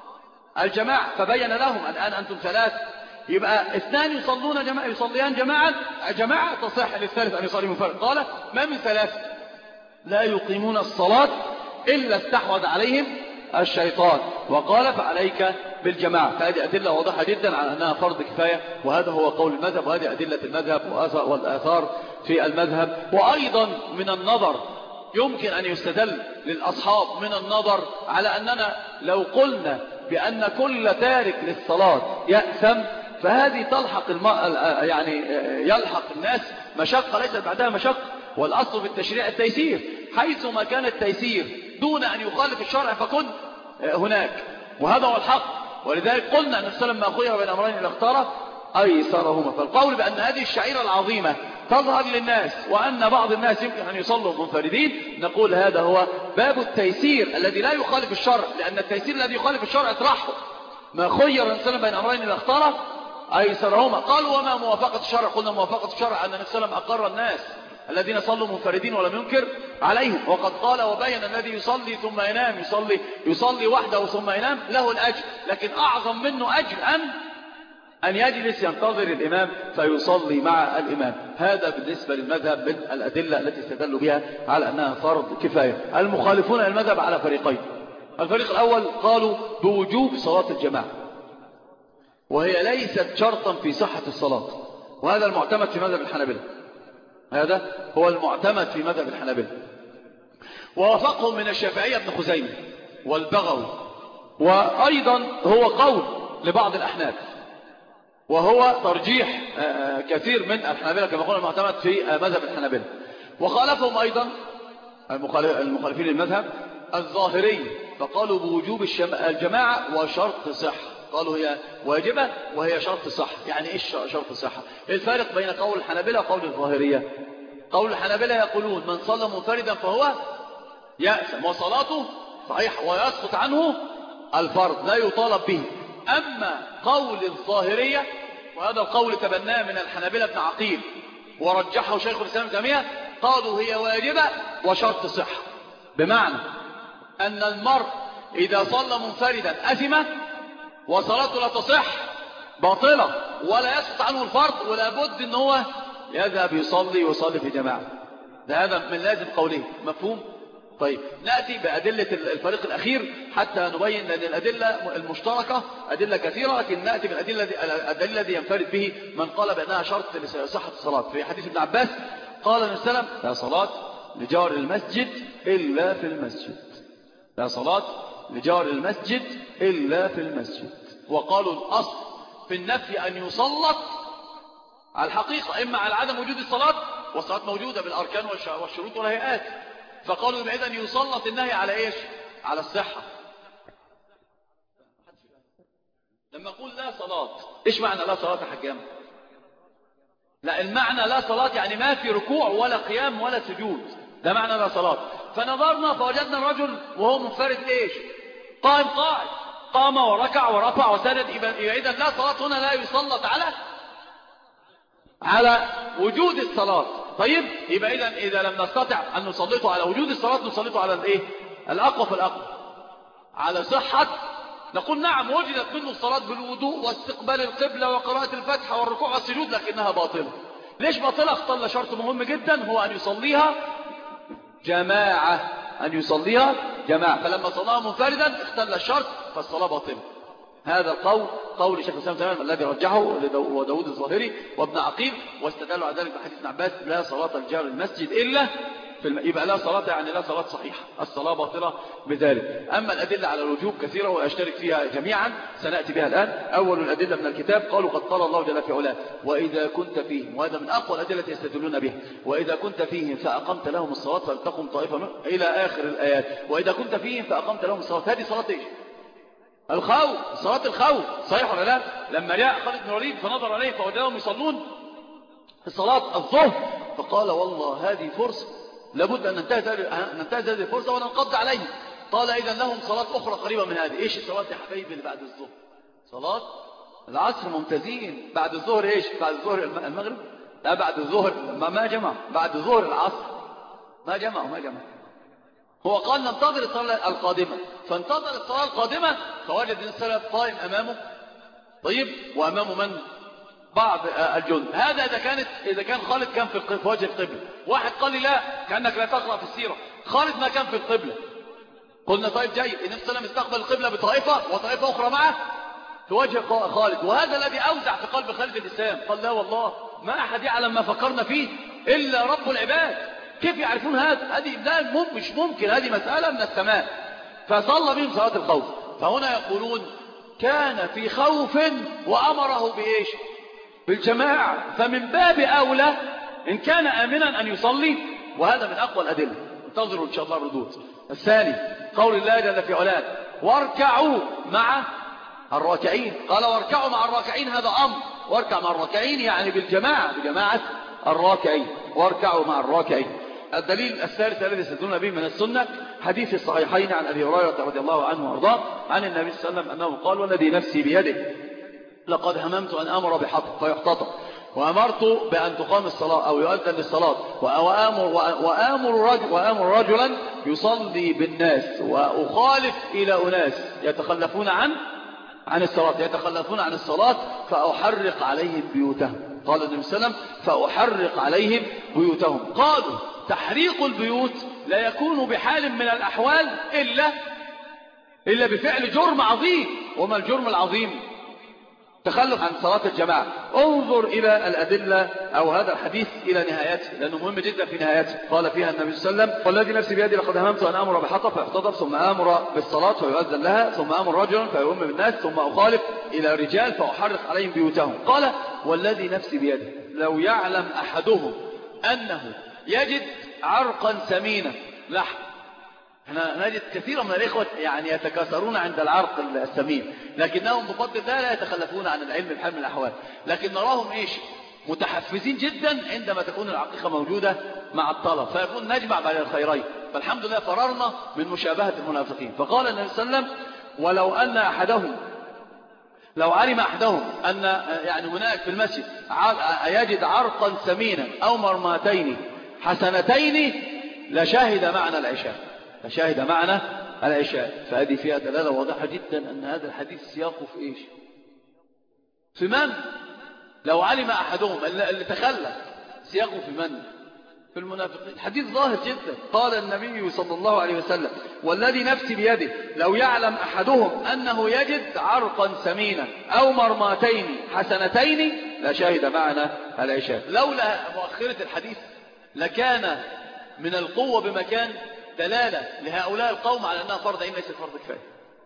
الجماعة، فبين لهم الآن أنتم 3، يبقى 2 يصلون جماعة، يصليان جماعة تصح للثالث أن يصلي منفرد. قال ما من 3 لا يقيمون الصلاة إلا استحوذ عليهم الشيطان، وقال فعليك بالجماعة. فهذه أدلة واضحة جدا على أنها فرض كفاية، وهذا هو قول المذهب، وهذه أدلة المذهب والآثار في المذهب. وأيضا من النظر يمكن أن يستدل للأصحاب من النظر على أننا لو قلنا بأن كل تارك للصلاة يأثم، فهذه تلحق يعني يلحق الناس مشقة ليس بعدها مشقة. والأصل في التشريع التيسير، حيث ما كان التيسير دون أن يخالف الشرع فكن هناك، وهذا هو الحق. ولذلك قلنا أن السلام ما خير بين أمرين إلا اختار أيسرهما. فالقول بأن هذه الشعيرة العظيمة تظهر للناس وأن بعض الناس يمكن أن يصلوا منفردين، نقول هذا هو باب التيسير الذي لا يخالف الشرع، لأن التيسير الذي يخالف الشرع اطرحه. ما خير السلام بين أمرين إلا اختار أيسرهما. قالوا وما موافقة الشرع؟ قلنا موافقة الشرع أن السلام أقر الناس الذين صلوا منفردين ولم ينكر عليهم، وقد قال وبين الذي يصلي ثم ينام، يصلي وحده ثم ينام له الأجر، لكن أعظم منه أجر أن يجلس ينتظر الإمام فيصلي مع الإمام. هذا بالنسبة للمذهب من الأدلة التي استدلوا بها على أنها فرض كفاية. المخالفون المذهب على فريقين. الفريق الأول قالوا بوجوب صلاة الجماعة، وهي ليست شرطا في صحة الصلاة، وهذا المعتمد في مذهب الحنابلة، هذا هو المعتمد في مذهب الحنابلة. ووافقهم من الشافعية ابن خزيمة والبغوي، وأيضا هو قول لبعض الأحناف، وهو ترجيح كثير من الحنابلة كما قلنا المعتمد في مذهب الحنابلة. وخالفهم أيضا المخالفين للمذهب الظاهري، فقالوا بوجوب الجماعة وشرط صحة. قالوا هي واجبة وهي شرط صح. يعني ايش شرط صحة؟ الفارق بين قول الحنابلة وقول الظاهرية. قول الحنابلة يقولون من صلى منفردا فهو يأثم وصلاته صحيح ويسقط عنه الفرض لا يطالب به. أما قول الظاهرية، وهذا القول تبناه من الحنابلة ابن عقيل ورجحه شيخ الإسلام ابن تيمية، قالوا هي واجبة وشرط صحة، بمعنى أن المرء إذا صلى منفردا أثم وصلاته لا تصح باطلة ولا يسقط عنه الفرض، ولا بد ان هو يذهب يصلي في جماعة. هذا من لازم قوله. مفهوم؟ طيب نأتي بأدلة الفريق الأخير حتى نبين أن الأدلة المشتركة أدلة كثيرة، لكن نأتي بالأدلة الذي ينفرد به من قال بأنها شرط لصحة الصلاة. في حديث ابن عباس قال النبي صلى الله عليه وسلم لا صلاة لجار المسجد إلا في المسجد، لا صلاة لجار المسجد إلا في المسجد. وقالوا الأصل في النفي أن يسلط على الحقيقة، إما على عدم وجود الصلاة، والصلاة موجودة بالأركان والشروط والهيئات، فقالوا إذن يسلط النهي على إيش؟ على الصحة. لما أقول لا صلاة، إيش معنى لا صلاة يا حجام؟ لا، المعنى لا صلاة يعني ما في ركوع ولا قيام ولا سجود، ده معنى لا صلاة. فنظرنا فوجدنا الرجل وهو منفرد إيش؟ قائم قاعد، قام وركع ورفع وسجد، إذا لا صلاة هنا لا يسلط على وجود الصلاة. طيب يبقى إذا لم نستطع أن نسلطه على وجود الصلاة نسلطه على الإيه؟ الأقوى في الأقوى، على صحة. نقول نعم وجدت منه الصلاة بالوضوء واستقبال القبلة وقراءة الفاتحة والركوع والسجود، لكنها باطلة. ليش باطلة؟ اختل شرط مهم جدا هو أن يصليها جماعة، أن يصليها جماعة. فلما صلاها منفردا اختل الشرط فالصلاة باطلة. هذا القول قول شيخ الإسلام تماما الذي رجحه وداود الظاهري وابن عقيل، واستدلوا على ذلك بحديث ابن عباس لا صلاة الجار المسجد إلا يبقى لا صلاة يعني لا صلاة صحيحة، الصلاة باطلة بذلك. أما الأدلة على الوجوب كثيرة وأشترك فيها جميعا سنأتي بها الآن. أول الأدلة من الكتاب قالوا قد قال الله جل في علاه وإذا كنت فيهم، وهذا من أقوى الأدلة يستدلون بها، وإذا كنت فيهم فأقمت لهم الصلاة فلتقم طائفة إلى آخر الآيات. وإذا كنت فيهم فأقمت لهم الصلاة، هذه صلاة إيش؟ الخوف، صلاة الخوف، صحيح ولا لا؟ لما جاء خالد بن الوليد فنظر عليه فوجدهم يصلون في صلاة الظهر فقال والله هذه فرصة لابد أن ننتهز هذه الفرصة وننقض عليه. قال إذا لهم صلاة أخرى قريبة من هذه. إيش الصلاة يا حبيبي اللي بعد الظهر؟ صلاة العصر ممتازين. بعد الظهر إيش؟ بعد الظهر المغرب؟ لا بعد الظهر ما جمع، بعد ظهر العصر ما جمع. هو قال ننتظر الصلاة القادمة، فانتظر الصلاة القادمة فوجد السلف قائم أمامه طيب وأمامه من؟ بعض الجند. هذا إذا كان خالد كان في وجه القبلة. واحد قال لي لا كأنك لا تقرأ في السيرة، خالد ما كان في القبلة. قلنا طيب جيد، النبي صلى الله عليه وسلم استقبل القبلة بطائفة وطائفة أخرى معه في وجه خالد، وهذا الذي أوزع في قلب خالد الإسلام. قال لا والله ما أحد يعلم ما فكرنا فيه إلا رب العباد، كيف يعرفون هذا؟ هذه مش ممكن، هذه مسألة من السماء. فصلى بهم صلاة الخوف. فهنا يقولون كان في خوف وأمره بإيش؟ بالجماعة، فمن باب أولى إن كان آمنا أن يصلي، وهذا من أقوى الأدلة. انتظروا إن شاء الله الردود. الثاني قول الله جل في علاه واركعوا مع الراكعين. قال واركعوا مع الراكعين، هذا أمر. واركع مع الراكعين يعني بجماعة الراكعين، واركعوا مع الراكعين. الدليل الثالث الذي يستدلون به من السنة حديث الصحيحين عن أبي هريرة رضي الله عنه وارضاه عن النبي صلى الله عليه وسلم أنه قال والذي نفسي بيده لقد هممت أن أمر بحطب فيحتطب، وأمرت بأن تقام الصلاة أو يؤذن للصلاة، وآمر رجلا يصلي بالناس وأخالف إلى أناس يتخلفون عن الصلاة فأحرق عليهم بيوتهم. قال النبي صلى الله عليه وسلم فأحرق عليهم بيوتهم. قالوا تحريق البيوت لا يكون بحال من الأحوال إلا بفعل جرم عظيم. وما الجرم العظيم؟ تخلف عن صلاة الجماعة. انظر إلى الأدلة أو هذا الحديث إلى نهايته لأنه مهم جدا في نهايته. قال فيها النبي صلى الله عليه وسلم والذي نفسي بيدي لقد هممت أن أمر بحطب فيحتضب، ثم أمر بالصلاة فيؤذن لها، ثم أمر رجلا فيؤم بالناس، ثم أخالف إلى رجال فأحرق عليهم بيوتهم. قال والذي نفسي بيده لو يعلم أحدهم أنه يجد عرقا سمينا لحم. احنا نجد كثيرا من الإخوة يعني يتكاثرون عند العرق السمين، لكنهم بفضل الله لا يتخلفون عن العلم بحال من الأحوال، لكن نراهم إيش؟ متحفزين جدا عندما تكون العقيقة موجودة مع الطلب، فيكون نجمع بين الخيرين. فالحمد لله فررنا من مشابهة المنافقين. فقال النبي صلى الله عليه وسلم ولو أن أحدهم لو علم أحدهم أن يعني هناك في المسجد يجد عرقا سمينا أو مرماتين حسنتين لشاهد معنا العشاء. فهذه فيها دلالة واضحة جدا أن هذا الحديث سياقه في إيش؟ في من؟ لو علم أحدهم اللي تخلف سياقه في من؟ في المنافقين. حديث ظاهر جدا. قال النبي صلى الله عليه وسلم والذي نفسي بيده لو يعلم أحدهم أنه يجد عرقا سمينا أو مرماتين حسنتين لشاهد معنا العشاء. لولا مؤخرة الحديث لكان من القوة بمكان دلالة لهؤلاء القوم على أنها فرض عين ليست فرض كفاية.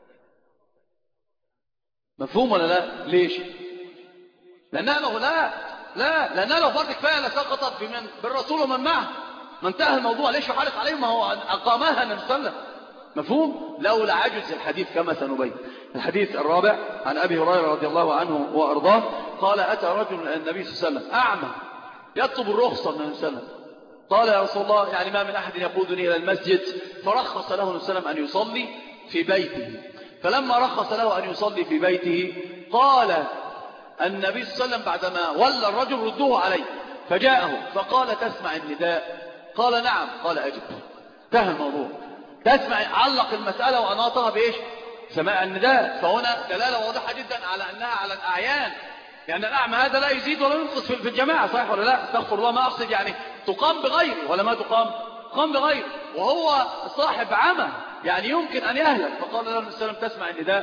مفهوم ولا لا؟ ليش؟ لأنها لو فرض كفاية لسقطت بالرسول ومن معه، ما انتهى الموضوع. ليش يحرق عليهم؟ ما هو أقامها النبي صلى الله عليه وسلم. مفهوم؟ لولا عجز الحديث كما سنبين. الحديث الرابع عن أبي هريرة رضي الله عنه وأرضاه قال أتى رجل النبي صلى الله عليه وسلم أعمى يطلب الرخصة من النبي صلى الله عليه وسلم. قال يا رسول الله يعني ما من أحد يقودني إلى المسجد، فرخص له النبي صلى الله عليه وسلم أن يصلي في بيته. فلما رخص له أن يصلي في بيته قال النبي صلى الله عليه وسلم بعدما ولى الرجل ردوه عليه، فجاءه فقال تسمع النداء؟ قال نعم. قال أجب. انتهى الموضوع. تسمع، علق المسألة وأناطها بإيش؟ سماع النداء. فهنا دلالة واضحة جدا على أنها على الأعيان، يعني الأعمى هذا لا يزيد ولا ينقص في الجماعة، صحيح ولا لا؟ استغفر الله، ما أقصد يعني تقام بغيره ولا ما تقام بغيره، وهو صاحب عمى يعني يمكن أن يهلك. فقال له النبي صلى الله عليه وسلم تسمع النداء؟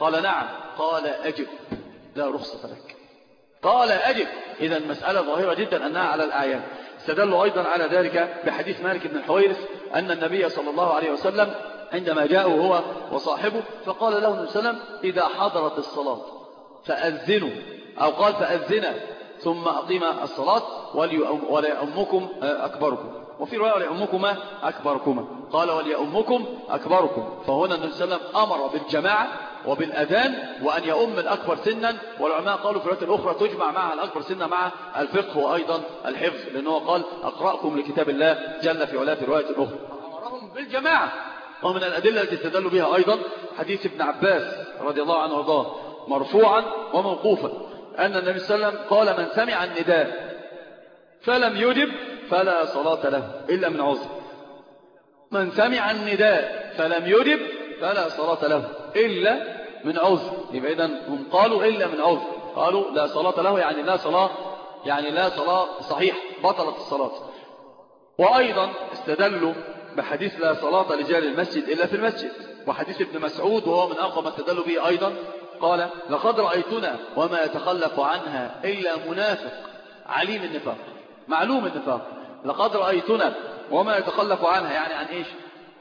قال نعم. قال أجب، لا رخصة لك. قال أجب. إذا المسألة ظاهرة جدا أنها على الأعيان. استدلوا أيضا على ذلك بحديث مالك بن الحويرث أن النبي صلى الله عليه وسلم عندما جاءوا هو وصاحبه فقال له النبي صلى الله عليه وسلم إذا حضرت الصلاة فأذنوا، أو قال فأذنا ثم أقيم الصلاة وليؤمكم أكبركم، وفي رواية وليؤمكما أكبركما. قال وليؤمكم أكبركم. فهنا النبي صلى الله عليه وسلم أمر بالجماعة وبالأذان وأن يؤم الأكبر سنا، والعلماء قالوا في الرواية الأخرى تجمع مع الأكبر سنا مع الفقه وأيضا الحفظ، لأنه قال أقرأكم لكتاب الله جل في علاه في الرواية الأخرى. أمرهم بالجماعة. ومن الأدلة التي استدلوا بها أيضا حديث ابن عباس رضي الله عنه وارضاه مرفوعا وموقوفا أن النبي صلى الله عليه وسلم قال من سمع النداء فلم يجب فلا صلاة له إلا من عذر. من سمع النداء فلم يجب فلا صلاة له إلا من عذر. يبقى إذن هم قالوا إلا من عذر، قالوا لا صلاة له يعني لا صلاة صحيح، بطلت الصلاة. وأيضا استدلوا بحديث لا صلاة لجار المسجد إلا في المسجد، وحديث ابن مسعود وهو من أقوى ما استدلوا به أيضا قال لقد رأيتنا وما يتخلف عنها إلا منافق عليم النفاق معلوم النفاق. لقد رأيتنا وما يتخلف عنها يعني عن إيش؟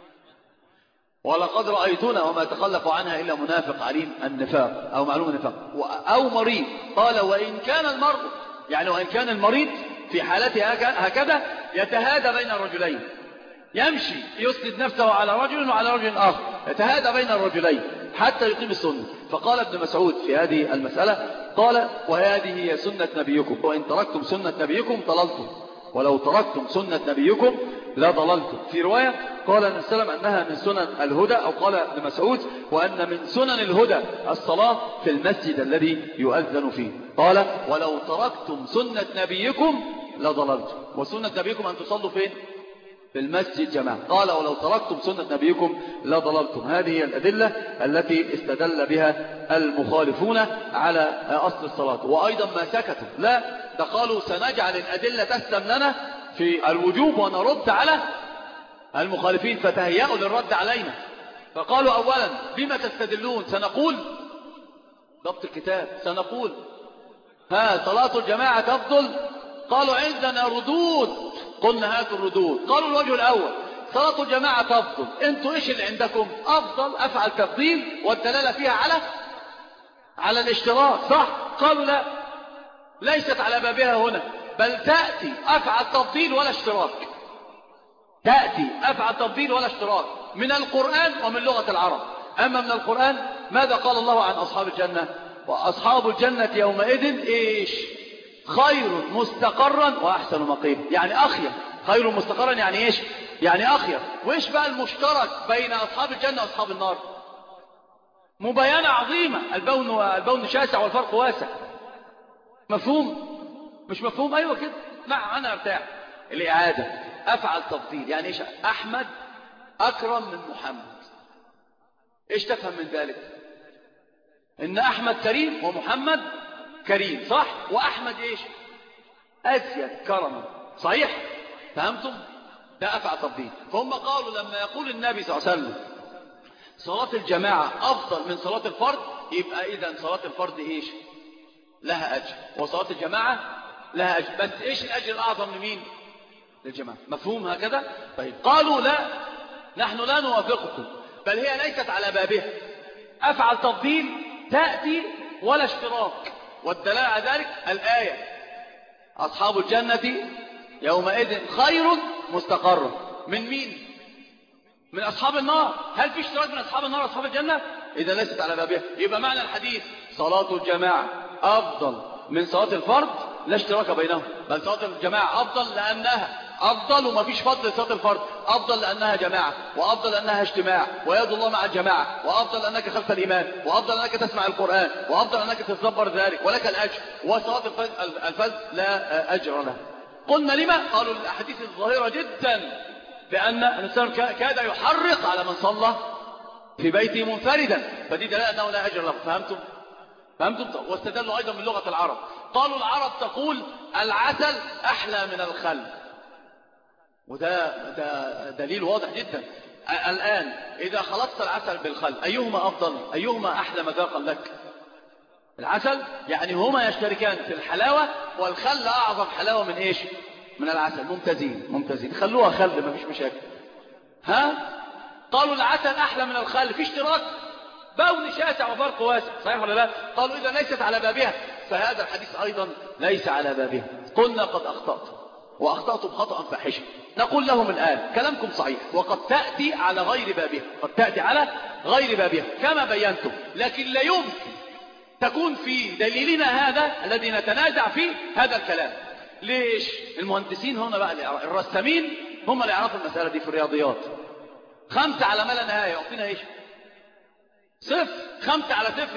ولقد رأيتنا وما يتخلف عنها إلا منافق عليم النفاق أو معلوم النفاق أو مريض. قال وإن كان المرض يعني وإن كان المريض في حالته هكذا يتهادى بين الرجلين، يمشي يسند نفسه على رجل وعلى رجل آخر، يتهادى بين الرجلين حتى يقيم السنة. فقال ابن مسعود في هذه المسألة قال وهذه هي سنة نبيكم، وإن تركتم سنة نبيكم ضللتم، ولو تركتم سنة نبيكم لا ضللتم. في رواية قال النبي صلى الله عليه وسلم أنها من سنن الهدى، أو قال ابن مسعود وأن من سنن الهدى الصلاة في المسجد الذي يؤذن فيه. قال ولو تركتم سنة نبيكم لضللتم، وسنة نبيكم أن تصلوا فين؟ في المسجد جماعة. قال ولو تركتم سنة نبيكم لضللتم. هذه هي الأدلة التي استدل بها المخالفون على أصل الصلاة. وأيضا ما سكتوا، لا ده قالوا سنجعل الأدلة تسلم لنا في الوجوب ونرد على المخالفين، فتهيأوا للرد علينا. فقالوا أولا بما تستدلون؟ سنقول ضبط الكتاب، سنقول صلاة الجماعة تفضل؟ قالوا عندنا ردود، قلنا هاتوا الردود. قالوا الوجه الأول صلاة الجماعة تفضل، انتوا ايش اللي عندكم؟ أفضل أفعل تفضيل والدلالة فيها على الاشتراك، صح؟ قالوا لا، ليست على بابها هنا، بل تأتي أفعل تفضيل ولا اشتراك، تأتي أفعل تفضيل ولا اشتراك من القرآن ومن لغة العرب. أما من القرآن ماذا قال الله عن أصحاب الجنة؟ وأصحاب الجنة يومئذ إيش؟ خير مستقرا وأحسن مقيلا، يعني أخير. خير مستقرا يعني إيش؟ يعني أخير. وإيش بقى المشترك بين أصحاب الجنة وأصحاب النار؟ مباينة عظيمة، البون شاسع والفرق واسع. مفهوم؟ مش مفهوم؟ أيوة كده، مع أنا ارتاح. الإعادة أفعل تفضيل يعني إيش؟ أحمد أكرم من محمد. إيش تفهم من ذلك؟ إن أحمد كريم ومحمد كريم، صح؟ وأحمد إيش؟ أزيد كرما، صحيح؟ فهمتم؟ ده أفعل تفضيل. فهم قالوا لما يقول النبي صلى الله عليه وسلم صلاة الجماعة أفضل من صلاة الفرد، يبقى إذن صلاة الفرد إيش؟ لها أجر، وصلاة الجماعة لها أجر، بس إيش الأجر الأعظم لمين؟ للجماعة. مفهوم هكذا؟ طيب قالوا لا، نحن لا نوافقكم، بل هي ليست على بابها، أفعل تفضيل تأتي ولا اشتراك، والدلالة على ذلك الآية أصحاب الجنة يومئذ خير مستقر. من مين؟ من أصحاب النار. هل في اشتراك من أصحاب النار وأصحاب الجنة؟ إذا ليست على بابها، يبقى معنى الحديث صلاة الجماعة أفضل من صلاة الفرد لا اشتراك بينهم، بل صلاة الجماعة أفضل لأنها أفضل وما فيش فضل لصلاة الفرد، أفضل لأنها جماعة، وأفضل لأنها اجتماع ويد الله مع الجماعة، وأفضل أنك خلف الإمام، وأفضل أنك تسمع القرآن، وأفضل أنك تتدبر ذلك ولك الأجر. وصلاة الفرد لا أجر له. قلنا لما؟ قالوا الأحاديث الظاهرة جدا بأن الإنسان كاد يحرق على من صلى في بيته منفردا، فدي دلالة أنه لا أجر له. فهمتم؟ واستدلوا أيضا من لغة العرب، قالوا العرب تقول العسل أحلى من الخل، وده دليل واضح جدا. الآن إذا خلطت العسل بالخل أيهما أفضل؟ أيهما أحلى مذاقا لك؟ العسل، يعني هما يشتركان في الحلاوة، والخل أعظم حلاوة من إيش؟ من العسل. ممتازين خلوها خل، ما فيش مشاكل. قالوا العسل أحلى من الخل، في اشتراك بون شاسع وفرق واسع، صحيح ولا لا؟ قالوا إذا ليست على بابها فهذا الحديث أيضا ليس على بابها. قلنا قد أخطأت وأخطأتم خطأ فاحشا. نقول لهم الآن كلامكم صحيح، وقد تأتي على غير بابها، كما بينتم، لكن لا يمكن تكون في دليلنا هذا الذي نتنازع فيه هذا الكلام. ليش؟ المهندسين هنا بقى الرسامين هم اللي يعرفوا المسألة دي في الرياضيات. 5 على ما لا نهاية يعطينا ايش؟ 0. 5 على 0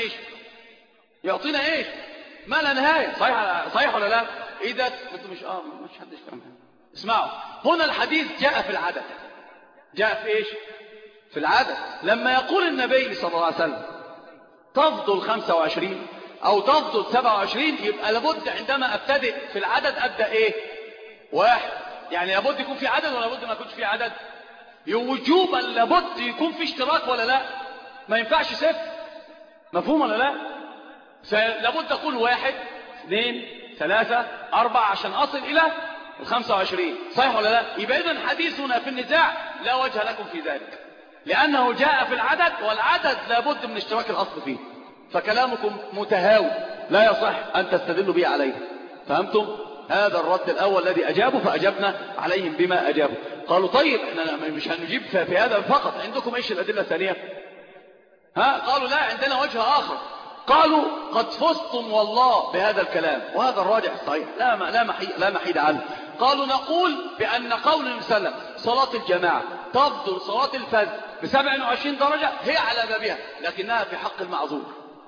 يعطينا ايش؟ ما لا نهاية. صحيح ولا لا؟ إذا مش حدش فاهم. اسمعوا، هنا الحديث جاء في العدد. جاء في ايش؟ في العدد. لما يقول النبي صلى الله عليه وسلم تفضل 25 أو تفضل 27، يبقى لابد عندما أبتدئ في العدد أبدأ إيه؟ 1. يعني لابد يكون في عدد ولا لابد ما يكونش في عدد؟ وجوبا لابد يكون في اشتراك ولا لا؟ ما ينفعش 0. مفهوم ولا لا؟ فلابد أقول 1 2 3 4 عشان أصل إلى 25. صحيح ولا لا؟ يبقى إذن حديثنا في النزاع لا وجه لكم في ذلك، لأنه جاء في العدد، والعدد لابد من اشتراك الأصل فيه. فكلامكم متهاوي لا يصح أن تستدلوا به عليه. فهمتم؟ هذا الرد الأول الذي أجابوا، فأجبنا عليهم بما أجابوا. قالوا طيب احنا مش هنجيب في هذا فقط، عندكم ايش الأدلة الثانية؟ قالوا لا، عندنا وجه آخر. قالوا قد فزتم والله بهذا الكلام، وهذا الراجح الصحيح لا محيد عنه. قالوا نقول بأن قول النبي صلى الله عليه وسلم صلاة الجماعة تفضل صلاة الفجر ب27 درجة هي على بابها، لكنها في حق المعذور.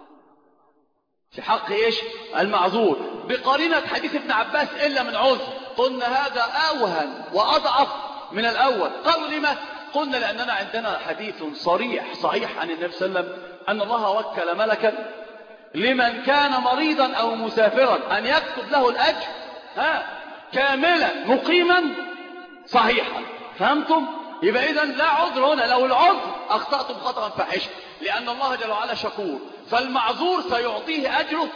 في حق ايش؟ المعذور، بقرينة حديث ابن عباس إلا من عذر. قلنا هذا أوهن وأضعف من الأول. قالوا لما؟ قلنا لأننا عندنا حديث صحيح عن النبي صلى الله عليه وسلم أن الله وكل ملكا لمن كان مريضا أو مسافرا أن يكتب له الأجر كاملا مقيما صحيحا. فهمتم؟ يبقى إذن لا عذر هنا. لو العذر أخطأتم خطأ فاحشا، لأن الله جل وعلا شكور، فالمعذور سيعطيه أجره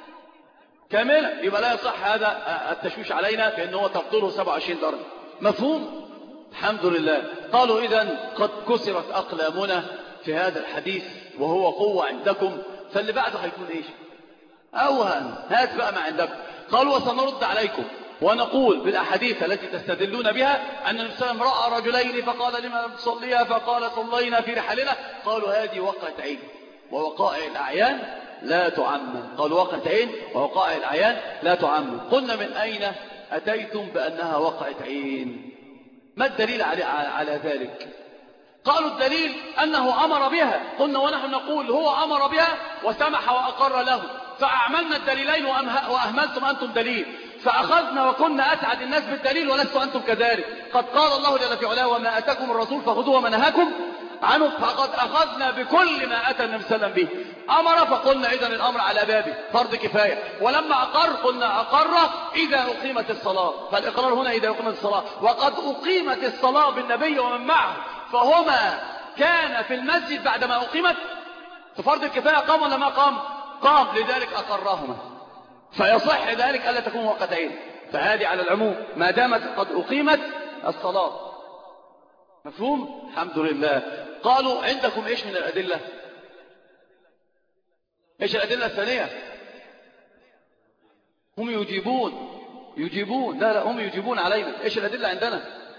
كاملا. يبقى لا يصح هذا التشويش علينا بأنه تفضله 27 درجة. مفهوم؟ الحمد لله. قالوا إذن قد كسرت أقلامنا في هذا الحديث وهو قوة عندكم، فاللي بعده هيكون إيش؟ أوهن. هات بقى ما عندكم. قالوا وسنرد عليكم ونقول بالأحاديث التي تستدلون بها أن النبي صلى الله عليه وسلم رأى رجلين فقال لما تصليا فقال صلينا في رحلنا. قالوا هذه وقعة عين، ووقائع الأعيان لا تعمم. قالوا وقعة عين ووقائع الأعيان لا تعمم. قلنا من أين أتيتم بأنها وقعة عين؟ ما الدليل على ذلك؟ قالوا الدليل أنه أمر بها. قلنا ونحن نقول هو أمر بها وسمح وأقر له، فأعملنا الدليلين وأهملتم أنتم دليل، فأخذنا وكنا أسعد الناس بالدليل ولستم أنتم كذلك. قد قال الله جل في علاه وما أتاكم الرسول فخذوه وما نهاكم عنه، فقد أخذنا بكل ما أتى النبي صلى الله عليه وسلم به. أمر فقلنا إذن الأمر على بابه فرض كفاية، ولما أقر قلنا أقر إذا أقيمت الصلاة، فالإقرار هنا إذا أقيمت الصلاة، وقد أقيمت الصلاة بالنبي ومن معه، فهما كان في المسجد بعدما أقيمت فرض الكفاية. قام ولا ما قام؟ قام، لذلك أقرهما. فيصح ذلك ألا تكون وقتين، فهذه على العموم ما دامت قد أقيمت الصلاة. مفهوم؟ الحمد لله. قالوا عندكم إيش من الأدلة؟ إيش الأدلة الثانية؟ هم يجيبون لا هم يجيبون علينا. إيش الأدلة عندنا؟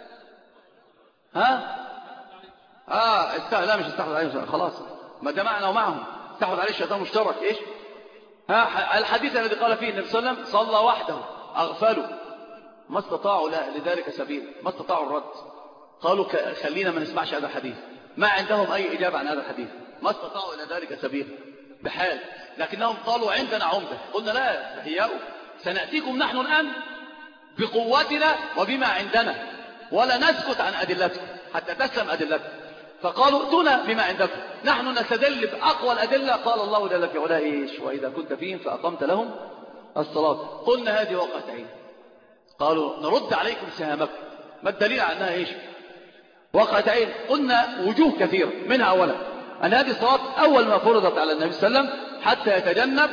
لا مش استحوذ عليهم خلاص، ما جمعنا ومعهم استحوذ عليه الشيطان مشترك. إيش؟ الحديث الذي قال فيه النبي صلى الله عليه وسلم صلى وحده أغفلوا ما استطاعوا لذلك سبيل، ما استطاعوا الرد. قالوا خلينا ما نسمعش هذا الحديث، ما عندهم أي إجابة عن هذا الحديث، ما استطاعوا إلى ذلك سبيل بحال. لكنهم قالوا عندنا عمدة. قلنا لا تهيئوا، سنأتيكم نحن الآن بقوتنا وبما عندنا، ولا نسكت عن أدلتكم حتى تسلم أدلتكم. فقالوا ائتنا بما عندكم، نحن نستدل بأقوى الأدلة. قال الله جل في علاه إيش؟ وإذا كنت فيهم فأقمت لهم الصلاة. قلنا هذه وقعت عين. قالوا نرد عليكم سهامكم. ما الدليل على أنها إيش؟ وقعتين قلنا وجوه كثيرة، منها أولا أن هذه الصلاة أول ما فرضت على النبي صلى الله عليه وسلم حتى يتجنب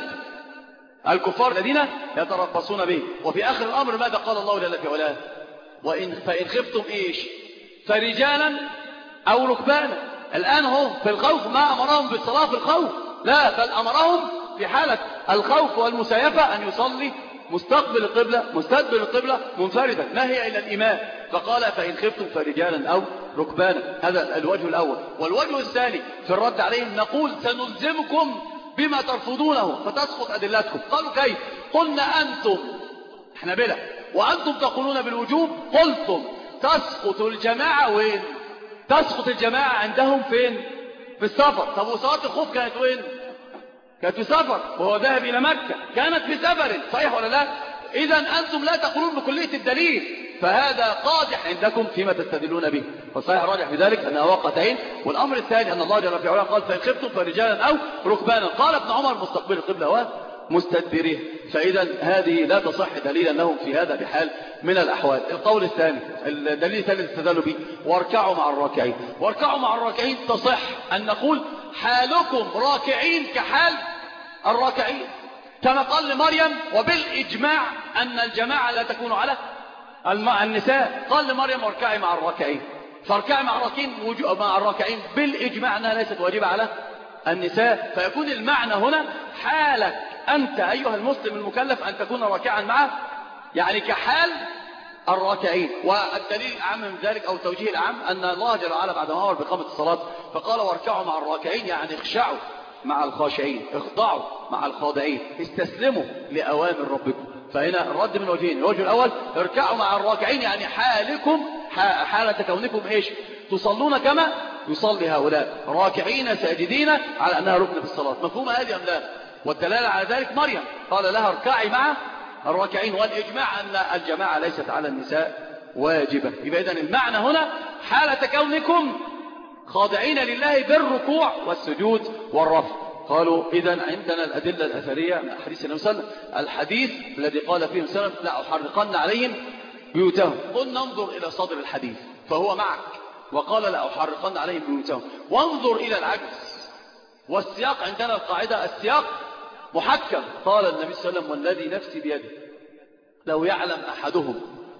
الكفار الذين يتربصون به. وفي آخر الأمر ماذا قال الله جل في علاه؟ فإن خفتم إيش؟ فرجالا أو ركبانا. الآن هو في الخوف ما أمرهم بالصلاة في الخوف، لا، بل أمرهم في حالة الخوف والمسايفة أن يصلي مستقبل القبلة مستدبر القبلة منفردا، ما هي إلا الإمام. فقال فإن خفتم فرجالا أو ركبانا. هذا الوجه الأول. والوجه الثاني في الرد عليهم نقول سنلزمكم بما ترفضونه فتسقط أدلتكم. قالوا كيف؟ قلنا أنتم حنابلة وأنتم تقولون بالوجوب، قلتم تسقط الجماعة وين؟ تسقط الجماعة عندهم فين؟ في السفر. طب وصلاة الخوف كانت وين؟ كانت في سفر، وهو ذهب إلى مكة، كانت في سفر، صحيح ولا لا؟ إذا أنتم لا تقولون بكلية الدليل، فهذا قادح عندكم فيما تستدلون به. والصحيح الراجح في ذلك أنها وقعتين. والأمر الثاني أن الله جل في علاه قال فإن خفتم فرجالا أو ركبانا. قال ابن عمر مستقبل القبلة ومستدبريه. فإذا هذه لا تصح دليلا لهم في هذا بحال من الأحوال. القول الثاني، الدليل الثالث استدلوا به واركعوا مع الراكعين. واركعوا مع الراكعين تصح أن نقول حالكم راكعين كحال الراكعين، كما قال لمريم وبالإجماع أن الجماعة لا تكون على النساء. قال لمريم واركعي مع الراكعين، فاركعي مع الراكعين بالإجماع أنها ليست واجبة على النساء. فيكون المعنى هنا حالك أنت أيها المسلم المكلف أن تكون راكعا معه، يعني كحال الراكعين. والدليل الأعم من ذلك أو التوجيه الأعم أن الله جل وعلا بعد ما أمر بإقامة الصلاة فقال واركعوا مع الراكعين، يعني اخشعوا مع الخاشعين، اخضعوا مع الخاضعين، استسلموا لأوامر ربكم. فهنا الرد من وجهين. الوجه الأول اركعوا مع الراكعين، يعني حالكم حالة كونكم إيش؟ تصلون كما يصلي هؤلاء، راكعين ساجدين، على أنها ركن في الصلاة. مفهوم هذه أم لا؟ والدلالة على ذلك مريم قال لها اركعي مع الراكعين، والإجماع أن الجماعة ليست على النساء واجبة. يبقى إذن المعنى هنا حالة كونكم خاضعين لله بالركوع والسجود والرفع. قالوا إذن عندنا الأدلة الأثرية من حديث النبي صلى الله عليه وسلم، الحديث الذي قال فيه النبي لا أحرقن عليهم بيوتهم. قلنا انظر إلى صدر الحديث فهو معك، وقال لا أحرقن عليهم بيوتهم. وانظر إلى العجز والسياق. عندنا القاعدة السياق محكم. قال النبي صلى الله عليه وسلم والذي نفسي بيده لو يعلم أحدهم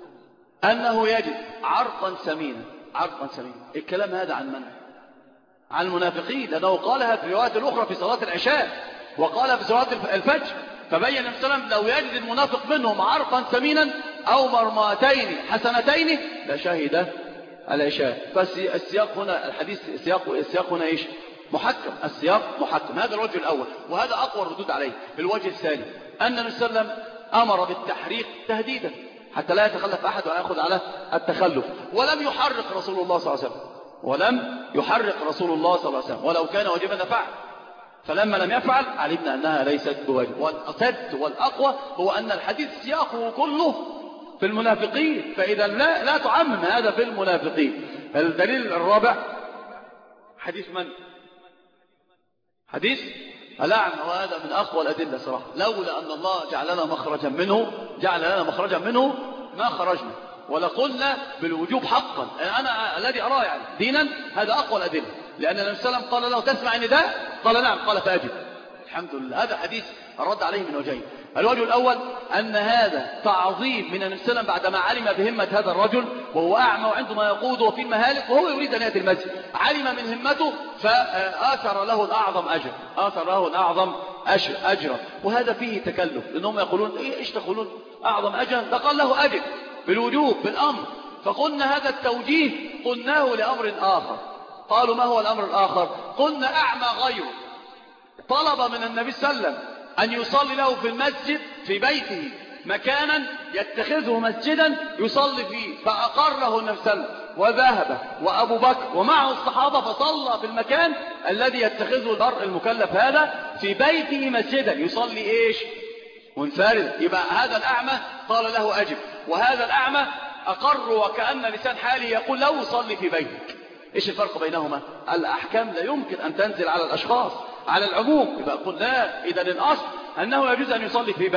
أنه يجد عرقا سمينا. عرقا سمينا، الكلام هذا عن من؟ عن المنافقين، لأنه قالها في روايات الأخرى في صلاة العشاء وقالها في صلاة الفجر. فبين النبي صلى الله عليه وسلم لو يجد المنافق منهم عرقا سمينا أو مرماتين حسنتين لشهد العشاء. فالسياق هنا الحديث السياق هنا إيش؟ محكم. السياق محكم. هذا الوجه الأول، وهذا أقوى الردود عليه. الوجه الثاني أن النبي صلى الله عليه وسلم أمر بالتحريق تهديدا حتى لا يتخلف أحد ويأخذ على التخلف، ولم يحرق رسول الله صلى الله عليه وسلم، ولم يحرق رسول الله صلى الله عليه وسلم، ولو كان واجبا لفعل. فلما لم يفعل علمنا أنها ليست بواجب. والأسد والأقوى هو أن الحديث سياقه كله في المنافقين، فإذا لا تعمم هذا في المنافقين. الدليل الرابع حديث من؟ حديث الأعمى، وهذا من أقوى الأدلة صراحة. لولا أن الله جعل لنا مخرجا منه ما خرجنا ولقلنا بالوجوب حقا. أنا الذي أراه يعني دينا هذا أقوى الأدلة، لأن النبي صلى الله عليه وسلم قال له تسمع النداء؟ قال نعم، قال فأجب. الحمد لله. هذا حديث الرد عليه من وجهين. الوجه الأول أن هذا تعظيم من النبي صلى الله عليه وسلم بعدما علم بهمة هذا الرجل وهو أعمى وعنده ما يقود وفي المهالك وهو يريد أن يأتي المسجد، علم من همته فآثر له الأعظم أجرا. وهذا فيه تكلف، لأنهم يقولون إيش تقولون أعظم أجرا؟ ده قال له أجر بالوجوب بالأمر. فقلنا هذا التوجيه قلناه لأمر آخر. قالوا ما هو الأمر الآخر؟ قلنا أعمى غيره طلب من النبي صلى الله عليه وسلم أن يصلي له في المسجد في بيته مكانا يتخذه مسجدا يصلي فيه، فأقره النبي صلى الله عليه وسلم وذهب وأبو بكر ومعه الصحابة فصلى في المكان الذي يتخذه المرء المكلف هذا في بيته مسجدا يصلي إيش؟ منفرد. يبقى هذا الأعمى قال له أجب، وهذا الأعمى أقر وكأن لسان حاله يقول له صلي في بيتك. إيش الفرق بينهما؟ الأحكام لا يمكن أن تنزل على الأشخاص على العموم. يبقى قل لا، إذا الأصل أنه يجوز أن يصلي في بيته.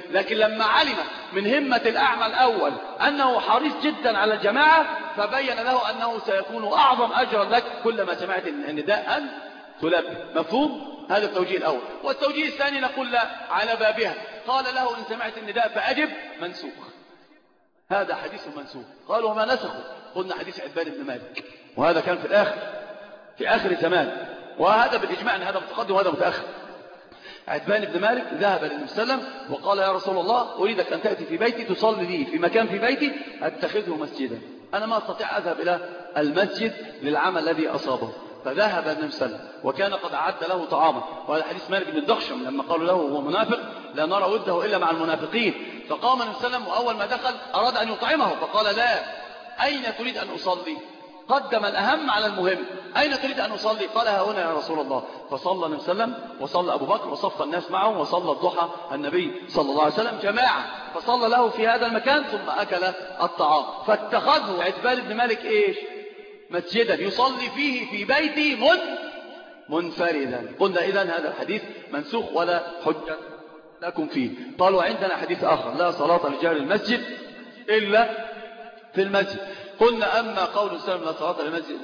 لكن لما علم من همة الأعمى الأول أنه حريص جدا على الجماعة فبين له أنه سيكون أعظم أجرا لك كلما سمعت النداء أن تلبي. مفهوم؟ هذا التوجيه الأول. والتوجيه الثاني نقول لا على بابها، قال له إن سمعت النداء فأجب، منسوخ. هذا حديث منسوخ. قالوا وما نسخه؟ قلنا حديث عتبان بن مالك، وهذا كان في آخر زمان، وهذا بالإجماع أن هذا متقدم وهذا متأخر. عتبان بن مالك ذهب للنبي صلى الله عليه وسلم وقال يا رسول الله أريدك أن تأتي في بيتي تصلي لي في مكان في بيتي أتخذه مسجدا، أنا ما أستطيع أذهب إلى المسجد للعمل الذي أصابه. فذهب النبي صلى الله عليه وسلم وكان قد أعد له طعاما، وهذا حديث مالك بن الدخشم لما قالوا له هو منافق لا نرى وده إلا مع المنافقين. فقام النبي صلى الله عليه وسلم وأول ما دخل أراد أن يطعمه فقال لا، أين تريد أن أصلي؟ قدم الأهم على المهم. أين تريد أن أصلي؟ قال ها هنا يا رسول الله. فصلى النبي صلى الله عليه وسلم وصلى أبو بكر وصف الناس معه وصلى الضحى النبي صلى الله عليه وسلم جماعة، فصلى له في هذا المكان ثم أكل الطعام. فاتخذه عتبان بن مالك إيش؟ مسجدا يصلي فيه في بيته منفردا. قلنا إذن هذا الحديث منسوخ ولا حجة لكم فيه. قالوا عندنا حديث آخر لا صلاة لجار المسجد إلا في المسجد. قلنا أما قول سلم لا صلاة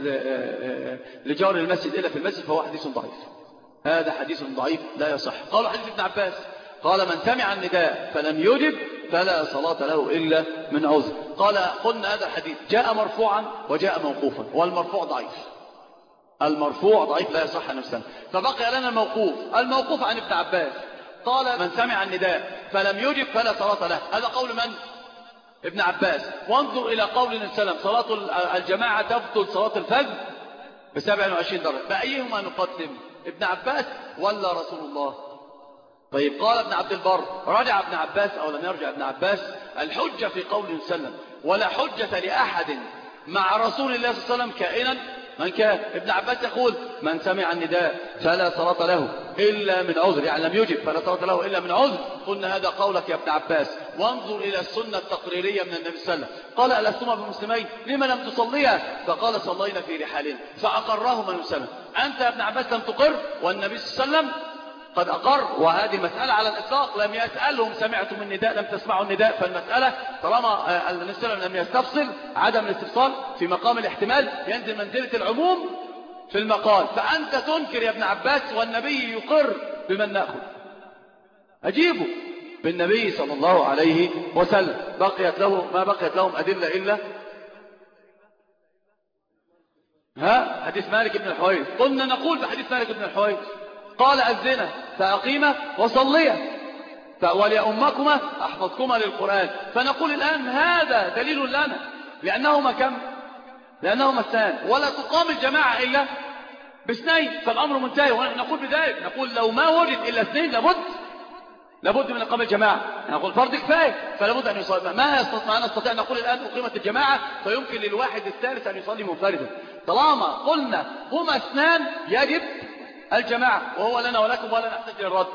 لجار المسجد إلا في المسجد فهو حديث ضعيف، هذا حديث ضعيف لا يصح. قالوا حديث ابن عباس قال من سمع النداء فلم يجب فلا صلاة له إلا من عذر. قلنا هذا الحديث جاء مرفوعا وجاء موقوفا، والمرفوع ضعيف، المرفوع ضعيف لا يصح نفسه. فبقي لنا الموقوف عن ابن عباس قال من سمع النداء فلم يجب فلا صلاة له، هذا قول من؟ ابن عباس. وانظر إلى قول النبي صلى الله عليه وسلم صلاة الجماعة تبطل صلاة الفجر ب27 درجة، بأيهما نقدم؟ ابن عباس ولا رسول الله؟ طيب قال ابن عبد البر رجع ابن عباس أو لم يرجع ابن عباس؟ الحجة في قول النبي صلى الله عليه وسلم، ولا حجة لأحد مع رسول الله صلى الله عليه وسلم كائنا من كان. ابن عباس يقول من سمع النداء فلا صلاة له إلا من عذر، يعني لم يجب فلا صلاة له إلا من عذر. قلنا هذا قولك يا ابن عباس. وانظر إلى السنة التقريرية من النبي صلى الله عليه وسلم قال ألستما بمسلمين لما لم تصليها؟ فقال صلينا في رحالنا، فأقرهما النبي صلى الله عليه وسلم. أنت يا ابن عباس لم تقر والنبي صلى الله عليه وسلم قد أقر، وهذه مسألة على الإطلاق لم يسألهم سمعتم النداء لم تسمعوا النداء. فالمسألة طالما النبي صلى الله عليه وسلم لم يستفصل عدم الاستفصال في مقام الاحتمال ينزل منزلة العموم في المقال. فأنت تنكر يا ابن عباس والنبي يقر، بمن نأخذ؟ أجيبه بالنبي صلى الله عليه وسلم. ما بقيت لهم أدلة إلا حديث مالك بن الحويرث. قلنا نقول بحديث مالك بن الحويرث قال الزنا فأقيمه وصليه وليأمكما أحفظكما للقرآن. فنقول الآن هذا دليل لنا لأنهما كم؟ لأنهما اثنان، ولا تقام الجماعة إلا باثنين، فالأمر منتهي. ونحن نقول بذلك، نقول لو ما وجد إلا اثنين لابد من إقامة الجماعة. نقول فرض كفاية فلابد أن يصلي. ما نستطيع أن نقول الآن أقيمت الجماعة فيمكن للواحد الثالث أن يصلي منفردا. طالما قلنا هما اثنان يجب الجماعة، وهو لنا ولكم ولا نحتاج للرد.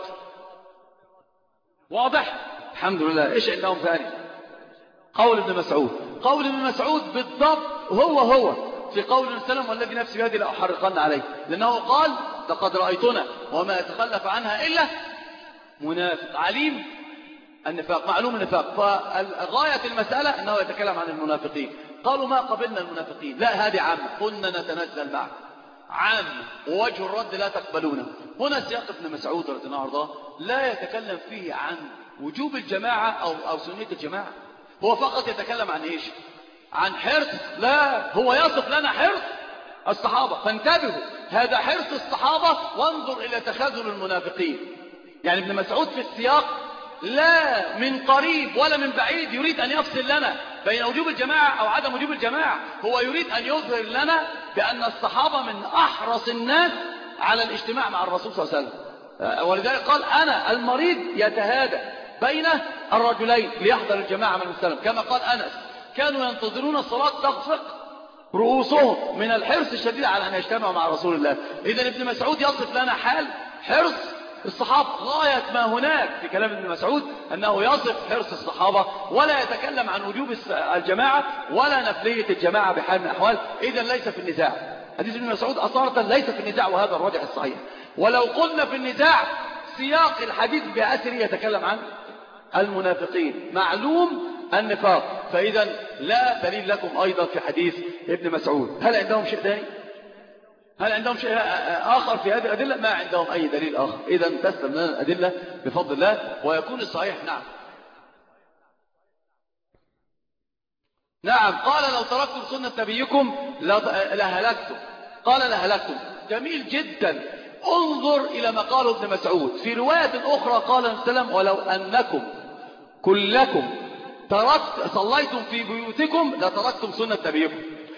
واضح؟ الحمد لله. إيش عندهم ثاني؟ قول ابن مسعود بالضبط هو في قول النبي صلى الله عليه وسلم والذي نفسي بيده لأحرقن عليه، لأنه قال لقد رأيتنا وما يتخلف عنها إلا منافق عليم النفاق، معلوم النفاق. فغاية المسألة أنه يتكلم عن المنافقين. قالوا ما قبلنا المنافقين، لا هذه عامة، قلنا نتنزل معه عام ووجه الرد لا تقبلونه. هنا سياق ابن مسعود رضي الله عنه لا يتكلم فيه عن وجوب الجماعة أو سنية الجماعة، هو فقط يتكلم عن إيش؟ عن حرص. لا، هو يصف لنا حرص الصحابة، فانتبهوا هذا حرص الصحابة. وانظر إلى تخاذل المنافقين. يعني ابن مسعود في السياق لا من قريب ولا من بعيد يريد أن يفصل لنا بين وجوب الجماعة أو عدم وجوب الجماعة، هو يريد أن يظهر لنا بأن الصحابة من أحرص الناس على الاجتماع مع الرسول صلى الله عليه وسلم. ولذلك قال أنا المريض يتهادى بين الرجلين ليحضر الجماعة من السلام. كما قال أنس كانوا ينتظرون الصلاة تخفق رؤوسهم من الحرص الشديد على أن يجتمعوا مع رسول الله. إذن ابن مسعود يصف لنا حال حرص الصحابة. غاية ما هناك في كلام ابن مسعود أنه يصف حرص الصحابة ولا يتكلم عن وجوب الجماعة ولا نفلية الجماعة بحال من الأحوال. إذن ليس في النزاع. حديث ابن مسعود أصالة ليس في النزاع، وهذا الراجح الصحيح. ولو قلنا في النزاع سياق الحديث بأسره يتكلم عن المنافقين معلوم النفاق. فإذا لا دليل لكم أيضا في حديث ابن مسعود. هل عندهم شيء ثاني؟ هل عندهم شيء آخر في هذه الأدلة؟ ما عندهم أي دليل آخر. إذا تسلم لنا الأدلة بفضل الله ويكون الصحيح. نعم قال لو تركتم سنة نبيكم لهلكتم. قال لهلكتم، جميل جدا. انظر إلى ما قاله ابن مسعود في رواية أخرى. قال السلام ولو أنكم كلكم صليتم في بيوتكم لتركتم سنة نبيكم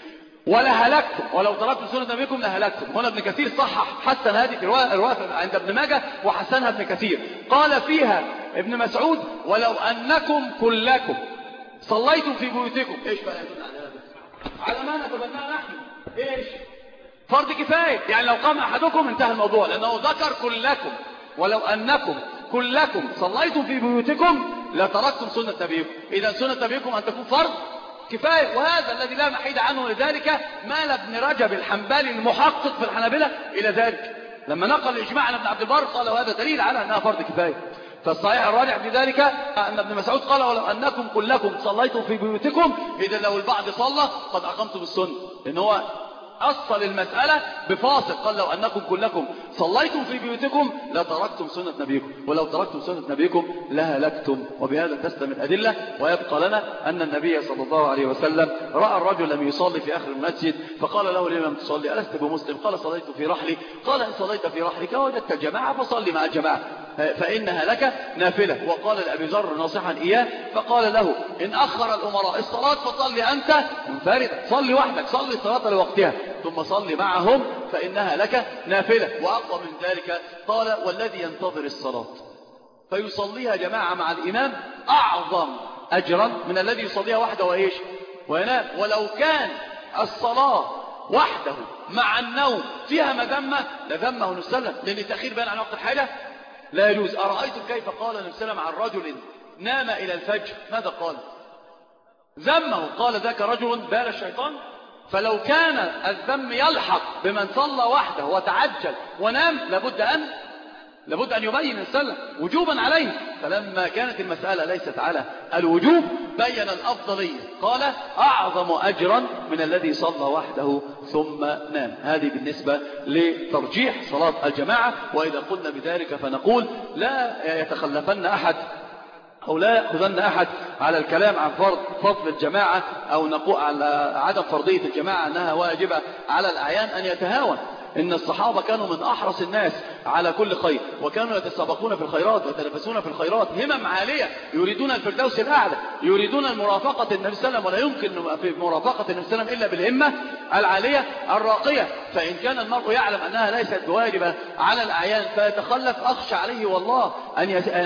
ولهلكتم، ولو تركتم سنة نبيكم لهلكتم. هنا ابن كثير صحح حسن هذه الرواية عند ابن ماجه وحسنها ابن كثير. قال فيها ابن مسعود ولو أنكم كلكم صليتم في بيوتكم. ايش بقى يدل على هذا؟ على ما نتبناه نحن ايش؟ فرض كفاية. يعني لو قام أحدكم انتهى الموضوع، لأنه ذكر كلكم. ولو أنكم كلكم صليتم في بيوتكم لتركتم سنة نبيكم. إذا سنة نبيكم أن تكون فرض كفاية، وهذا الذي لا محيد عنه. لذلك مال ابن رجب الحنبلي المحقق في الحنابلة إلى ذلك لما نقل الإجماع عن ابن عبد البر، قال وهذا دليل على أنها فرض كفاية. فالصحيح الراجح في ذلك أن ابن مسعود قال ولو أنكم كلكم صليتم في بيوتكم، إذا لو البعض صلى قد أقمتم السنة، لأن هو أصل المسألة بفاصل. قال لو أنكم كلكم صليتم في بيوتكم لتركتم سنة نبيكم، ولو تركتم سنة نبيكم لهلكتم. وبهذا تسلم الأدلة. ويبقى لنا أن النبي صلى الله عليه وسلم رأى الرجل لم يصلي في آخر المسجد فقال له لمن تصلي؟ ألست بمسلم؟ قال صليت في رحلي. قال إن صليت في رحلك وجدت الجماعة فصلي مع الجماعة فإنها لك نافلة. وقال لأبي ذر ناصحا إياه فقال له إن أخر الأمراء الصلاة فصلي أنت منفردا، صلي وحدك، صلي الصلاة لوقتها ثم صلي معهم فإنها لك نافلة. وأقوى من ذلك قال والذي ينتظر الصلاة فيصليها جماعة مع الإمام أعظم أجرا من الذي يصليها وحده وإيش وينام. ولو كان الصلاة وحده مع النوم فيها مذمة لذمه نسلم، لأن التأخير بين عن وقت الحاجة لا يجوز. أرأيتم كيف قال نسلم عن رجل نام إلى الفجر؟ ماذا قال؟ ذمه، قال ذاك رجل بال الشيطان. فلو كان الذم يلحق بمن صلى وحده وتعجل ونام لابد أن يبين السلم وجوبا عليه. فلما كانت المسألة ليست على الوجوب بين الأفضلية، قال أعظم أجرا من الذي صلى وحده ثم نام. هذه بالنسبة لترجيح صلاة الجماعة. وإذا قلنا بذلك فنقول لا يتخلفن أحد أو لا يأخذن أحد على الكلام عن فضل الجماعة أو نقول على عدم فرضية الجماعة أنها واجبة على الأعيان أن يتهاون. إن الصحابة كانوا من أحرص الناس على كل خير، وكانوا يتسابقون في الخيرات ويتنافسون في الخيرات، همم عالية، يريدون الفردوس الأعلى، يريدون المرافقة النبي صلى الله عليه وسلم. ولا يمكن في مرافقة النبي صلى الله عليه وسلم إلا بالهمة العالية الراقية. فإن كان المرء يعلم أنها ليست بواجبة على الأعيان فيتخلف، أخشى عليه والله أن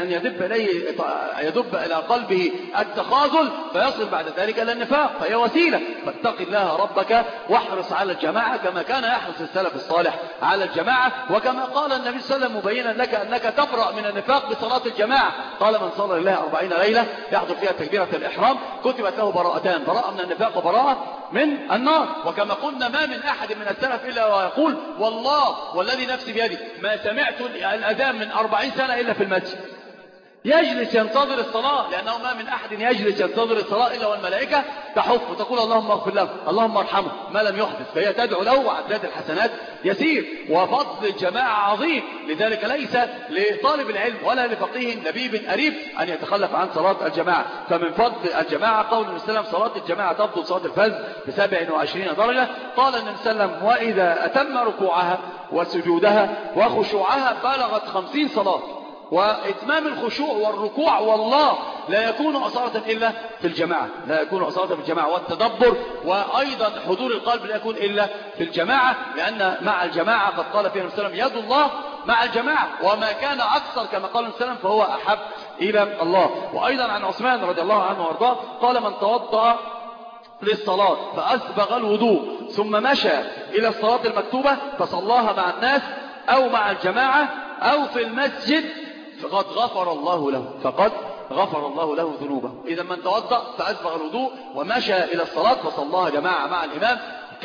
يدب إلى قلبه التخاذل فيصل بعد ذلك إلى النفاق، فهي وسيلة. فاتق الله ربك واحرص على الجماعة كما كان يحرص السلف الصالح على الجماعة. وكما قال النبي صلى الله عليه وسلم مبينا لك أنك تبرأ من النفاق بصلاة الجماعة. قال من صلى لله 40 ليلة يحضر فيها تكبيرة الإحرام كتبت له براءتان، براءة من النفاق وبراءة من النار. وكما قلنا ما من أحد من السلف إلا ويقول والله والذي نفسي بيدي ما سمعت الأذان من 40 سنة إلا في المسجد، يجلس ينتظر الصلاة، لأنه ما من أحد يجلس ينتظر الصلاة إلا والملائكة تحف وتقول اللهم اغفر له اللهم ارحمه ما لم يحدث، فهي تدعو له وعداد الحسنات يسير. وفضل الجماعة عظيم، لذلك ليس لطالب العلم ولا لفقيه لبيب قريب أن يتخلف عن صلاة الجماعة. فمن فضل الجماعة قول النبي صلى الله عليه وسلم صلاة الجماعة تفضل صلاة الفجر ب27 درجة. قال النبي صلى الله عليه وسلم وإذا أتم ركوعها وسجودها وخشوعها بلغت 50 صلاة. وإتمام الخشوع والركوع والله لا يكون أصالة إلا في الجماعة، لا يكون أصالة في الجماعة، والتدبر وأيضا حضور القلب لا يكون إلا في الجماعة، لأن مع الجماعة قد قال فيها النبي صلى الله عليه وسلم يد الله مع الجماعة، وما كان أكثر كما قال النبي صلى الله عليه وسلم فهو أحب إلى الله. وأيضا عن عثمان رضي الله عنه وارضاه قال من توضأ للصلاة فأسبغ الوضوء ثم مشى إلى الصلاة المكتوبة فصلاها مع الناس أو مع الجماعة أو في المسجد فقد غفر الله له ذنوبه. إذا من توضأ فأسبغ الوضوء ومشى إلى الصلاة فصلاها جماعة مع الإمام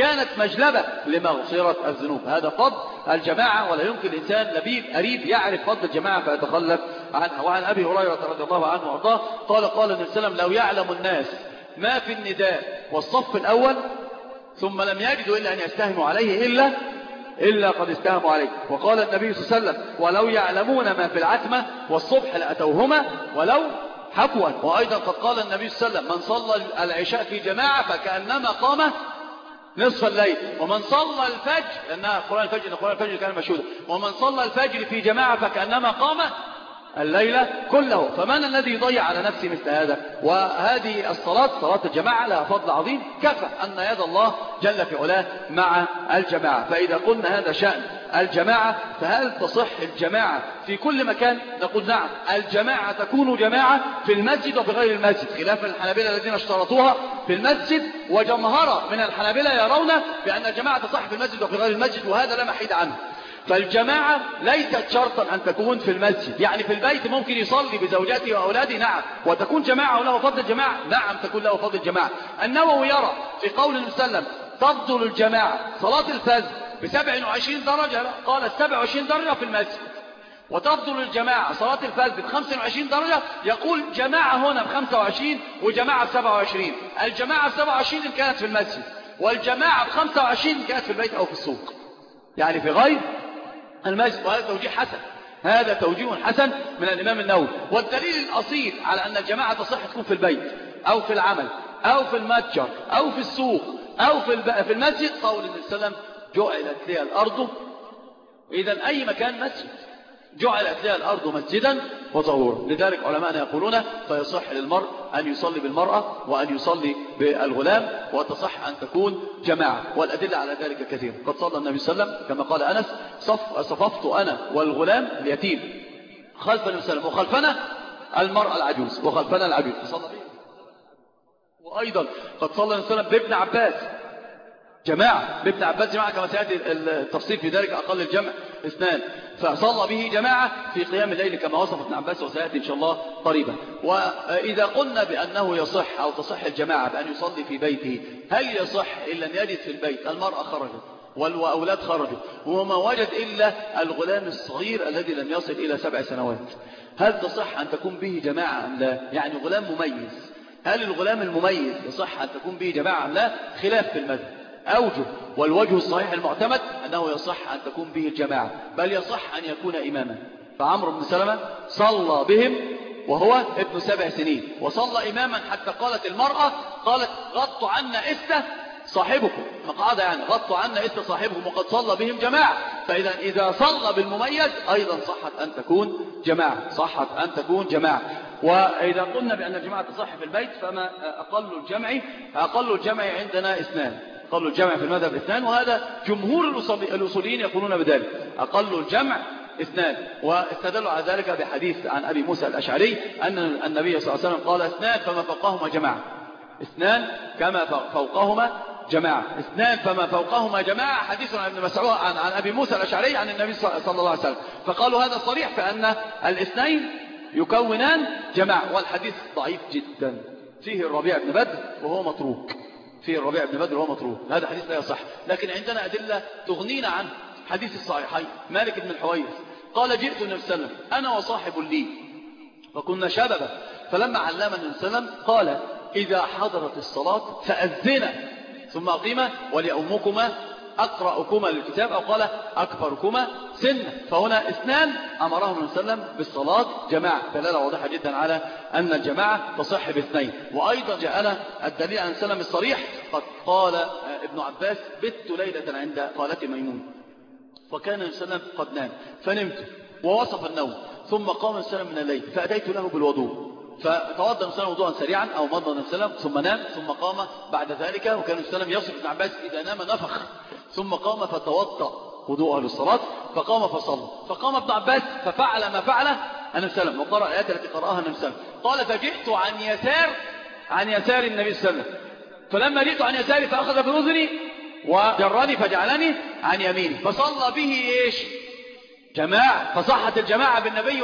كانت مجلبة لمغفرة الذنوب. هذا فضل الجماعة، ولا يمكن الإنسان لبيب قريب يعرف فضل الجماعة فيتخلف عنها. وعن أبي هريرة رضي الله عنه وارضاه قال النبي صلى الله عليه وسلم: لو يعلم الناس ما في النداء والصف الأول ثم لم يجدوا إلا أن يستهموا عليه إلا قد استهموا عليه. وقال النبي صلى الله عليه وسلم: ولو يعلمون ما في العتمة والصبح لأتوهما ولو حفوا. وأيضا قد قال النبي صلى الله عليه وسلم: من صلى العشاء في جماعة فكأنما قام نصف الليل، ومن صلى الفجر، لأنها قرآن الفجر كان مشهودا، ومن صلى الفجر في جماعة فكأنما قام الليل كله. فمن الذي يضيع على نفسه مثل هذا؟ وهذه الصلاة، صلاة الجماعة، لها فضل عظيم، كفى أن يد الله جل في علاه مع الجماعة. فإذا قلنا هذا شأن الجماعة، فهل تصح الجماعة في كل مكان؟ نقول نعم، الجماعة تكون جماعة في المسجد وفي غير المسجد، خلاف الحنابلة الذين اشترطوها في المسجد، وجمهرة من الحنابلة يرون بأن الجماعة تصح في المسجد وفي غير المسجد، وهذا لا محيد عنه. فالجماعة ليست شرطا أن تكون في المسجد، يعني في البيت ممكن يصلي بزوجاته وأولاده، نعم، وتكون جماعة وله فضل الجماعة، نعم، تكون له فضل الجماعة. النووي يرى في قول النبي صلى الله عليه وسلم: تفضل الجماعة صلاة الفجر ب27 درجة، قال 27 درجة في المسجد، وتفضل الجماعة صلاة الفجر ب25 درجة، يقول جماعة هنا ب25 وجماعة ب27. الجماعة ب27 إن كانت في المسجد، والجماعة ب25 إن كانت في البيت أو في السوق، يعني في غير المسجد. وهذا توجيه حسن، هذا توجيه حسن من الإمام النووي. والدليل الأصيل على أن الجماعة تصح تكون في البيت أو في العمل أو في المتجر أو في السوق أو في المسجد، قول النبي صلى الله عليه وسلم: جعلت لي الأرض، إذن أي مكان مسجد، جعلت لي الأرض مسجدا وطهورا. لذلك علماءنا يقولون: فيصح للمرء أن يصلي بالمرأة وأن يصلي بالغلام، وتصح أن تكون جماعة. والأدلة على ذلك كثير. قد صلى النبي صلى الله عليه وسلم كما قال أنس: صففت أنا والغلام اليتيم خلف النبي صلى الله عليه وسلم، وخلفنا المرأة العجوز، وخلفنا العجوز، صلى به. وأيضا قد صلى النبي صلى الله عليه وسلم بابن عباس جماعة، بابن عباس جماعة كما سيأتي التفصيل في ذلك، أقل الجمع 2، فصلى به جماعة في قيام الليل كما وصف ابن عباس، وسيأتي إن شاء الله قريبا. وإذا قلنا بأنه يصح أو تصح الجماعة بأن يصلي في بيته، هل يصح إلا أن يجد في البيت المرأة خرجت والأولاد خرجوا وما وجد إلا الغلام الصغير الذي لم يصل إلى 7 سنوات، هل تصح أن تكون به جماعة أم لا؟ يعني غلام مميز، هل الغلام المميز يصح أن تكون به جماعة أم لا؟ خلاف في المذهب أوجه، والوجه الصحيح المعتمد أنه يصح أن تكون به الجماعة، بل يصح أن يكون إماما. فعمرو بن سلمة صلى بهم وهو ابن 7 سنين، وصلى إماما حتى قالت المرأة، قالت: غطوا عنا إسته صاحبكم، مقعدة يعني غطوا عنا إسته صاحبكم، وقد صلى بهم جماعة. فإذا صلى بالمميز أيضا صحت أن تكون جماعة، صحت أن تكون جماعة. وإذا قلنا بأن الجماعة تصح في البيت، فما أقل الجمع عندنا 2، أقل الجمع في المذهب 2، وهذا جمهور الأصوليين يقولون بذلك، أقل الجمع 2. واستدلوا على ذلك بحديث عن أبي موسى الأشعري أن النبي صلى الله عليه وسلم قال: 2 فما فوقهما جماعة، 2 كما فوقهما جماعة، 2 فما فوقهما جماعة. حديث عن ابن مسعود عن أبي موسى الأشعري عن النبي صلى الله عليه وسلم، فقالوا هذا صريح فأن 2 يكونان جماعة. والحديث ضعيف جدا، فيه الربيع بن بدر وهو متروك، فيه الربيع بن بدر وهو متروك، هذا حديث لا يصح. لكن عندنا أدلة تغنينا عنه. حديث الصحيحين مالك بن الحويرث قال: جئت النبي صلى الله عليه وسلم أنا وصاحب لي فكنا شبابا، فلما علمنا النبي صلى الله عليه وسلم قال: إذا حضرت الصلاة فأذنا ثم أقيما وليؤمكما أقرأكما للكتاب، أو قال: أكبركما سنة. فهنا 2 أمرهم النبي صلى الله عليه وسلم بالصلاة جماعة، دلالة واضحة جدا على أن الجماعة تصح ب2. وأيضا جاءنا الدليل عن سلم الصريح، قد قال ابن عباس: بت ليلة عند خالتي ميمون، وكان النبي صلى الله عليه وسلم قد نام فنمت ووصف النوم، ثم قام النبي صلى الله عليه وسلم من الليل فأتيت له بالوضوء، فتوضأ النبي صلى الله عليه وسلم وضوءا سريعا أو مضى النبي صلى الله عليه وسلم ثم نام، ثم قام بعد ذلك. وكان النبي صلى الله عليه وسلم يصف ابن عباس: إذا نام نفخ، ثم قام فتوضأ وضوءه للصلاة، فقام فصلى. فقام ابن عباس ففعل ما فعله النبي صلى الله عليه وسلم، وقرأ الآيات التي قرأها النبي صلى الله عليه وسلم. قال: فجئت عن يسار النبي صلى الله عليه وسلم، فلما جئت عن يساري فأخذ بأذني وجرني فجعلني عن يميني، فصلى به إيش؟ جماعة، فصحت الجماعة بالنبي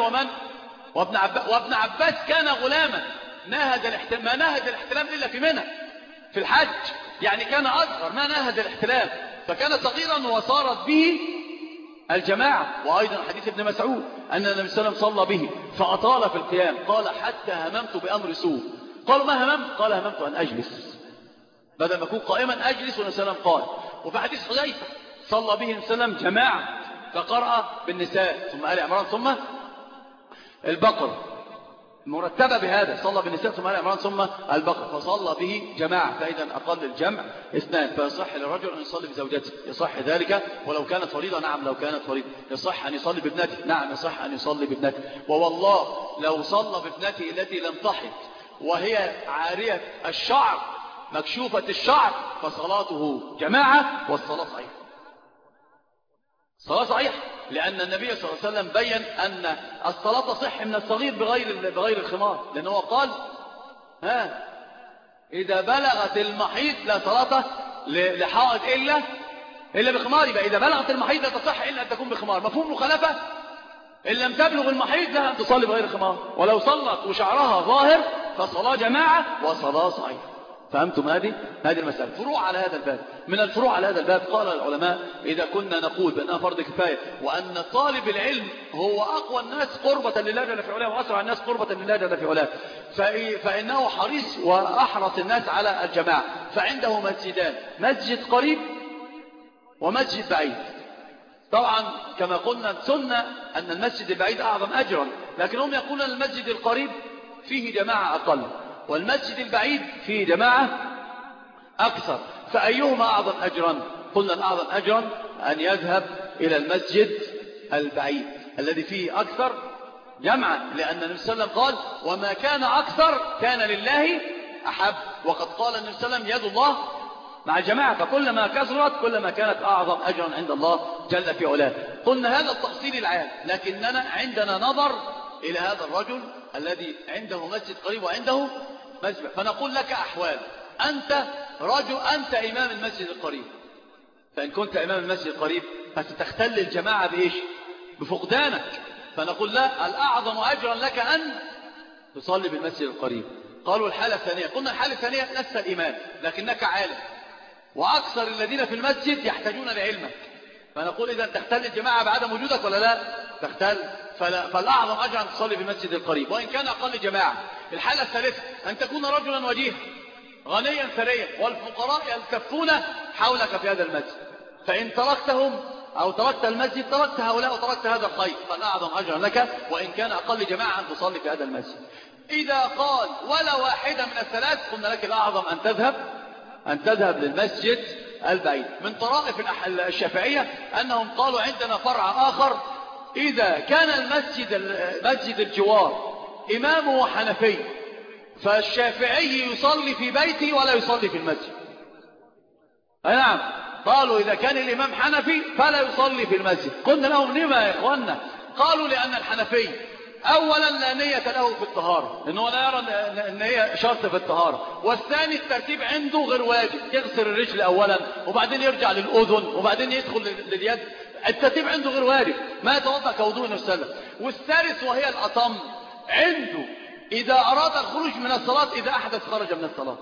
وابن عباس كان غلاما ما نهج الاحتلام إلا في منى في الحج، يعني كان أصغر ما نهد الاحتلام، فكان صغيرا وصارت به الجماعة. وأيضا حديث ابن مسعود أن النبي صلى الله عليه وسلم صلى به فأطال في القيام، قال حتى هممت بأمر سوء. قالوا ما هممت؟ قال هممت أن أجلس، بدل ما أكون قائما أجلس. والنبي صلى الله عليه وسلم قال. وفي حديث حذيفة صلى به النبي صلى الله عليه وسلم جماعة فقرأ بالنساء ثم آل عمران ثم البقرة، مرتبة بهذا، صلى بالنساء ثم آل عمران ثم البقرة، فصلى به جماعة. فإذا أقل الجمع اثنان، فيصح للرجل أن يصلي بزوجته، يصح ذلك ولو كانت فريضة. نعم لو كانت فريضة. يصح أن يصلي بابنته، نعم يصح أن يصلي بابنته. ووالله لو صلى بابنته التي لم تحض وهي عارية الشعر مكشوفة الشعر فصلاته جماعة والصلاة صحيحة. صلاة صحيحة، لأن النبي صلى الله عليه وسلم بين أن الصلاة تصح من الصغير بغير الخمار، لأنه قال إذا بلغت المحيض لا صلاة لحائض إلا بخمار. يبقى إذا بلغت المحيض لا تصح إلا أن تكون بخمار. مفهوم مخالفة؟ إن لم تبلغ المحيض لها أن تصلي بغير خمار، ولو صلت وشعرها ظاهر فصلاة جماعة وصلاة صحيحة. فهمتم هذه المسألة؟ فروع على هذا الباب. من الفروع على هذا الباب قال العلماء إذا كنا نقول بأنها فرض كفاية وأن طالب العلم هو أقوى الناس قربة لله جل في علاه وأسرع الناس قربة لله جل في علاه، فإنه حريص وأحرص الناس على الجماعة. فعنده مسجدان، مسجد قريب ومسجد بعيد. طبعا كما قلنا السنة أن المسجد البعيد أعظم أجرا، لكن هم يقولون المسجد القريب فيه جماعة أقل والمسجد البعيد فيه جماعة أكثر، فأيهما أعظم أجرا؟ قلنا الأعظم أجرا أن يذهب إلى المسجد البعيد الذي فيه أكثر جمعا، لأن النبي صلى الله عليه وسلم قال وما كان أكثر كان لله أحب، وقد قال النبي صلى الله عليه وسلم يد الله مع الجماعة، فكلما كثرت كلما كانت أعظم أجرا عند الله جل في علاه. قلنا هذا التفصيل العام، لكننا عندنا نظر إلى هذا الرجل الذي عنده مسجد قريب وعنده مسجد، فنقول لك أحوال. أنت رجل، أنت إمام المسجد القريب، فإن كنت إمام المسجد القريب فتختل الجماعة بإيش؟ بفقدانك. فنقول لا، الأعظم أجرا لك أن تصلي بالمسجد القريب. قالوا الحالة الثانية، قلنا الحالة الثانية لست الإمام لكنك عالم، وأكثر الذين في المسجد يحتاجون لعلمك، فنقول إذا تختل الجماعة بعدم وجودك ولا لا؟ تختل. فالأعظم أجر أن تصلي في المسجد القريب وإن كان أقل جماعة. الحالة الثالثة أن تكون رجلا وجيها غنيا ثريا والفقراء يلتفون حولك في هذا المسجد، فإن تركتهم أو تركت المسجد تركت هؤلاء وتركت هذا الخير، فالأعظم أجرا لك وإن كان أقل جماعة أن تصلي في هذا المسجد. إذا قال ولا واحدة من الثلاث قلنا لك الأعظم أن تذهب للمسجد البعيد. من طرائف الشافعية أنهم قالوا عندنا فرع آخر، إذا كان مسجد الجوار إمامه حنفي فالشافعي يصلي في بيته ولا يصلي في المسجد. نعم، قالوا إذا كان الإمام حنفي فلا يصلي في المسجد. قلنا لهم لما يا إخواننا؟ قالوا لأن الحنفي أولا لا نية له في الطهارة، لأنه لا يرى أن هي شرط في الطهارة، والثاني الترتيب عنده غير واجب، يغسل الرجل أولا وبعدين يرجع للأذن وبعدين يدخل لليد، الترتيب عنده غير واجب، ما يتوضأ كوضوء النبي صلى الله عليه وسلم. والثالث وهي الأطم عنده إذا أراد الخروج من الصلاة إذا أحدث خرج من الصلاة.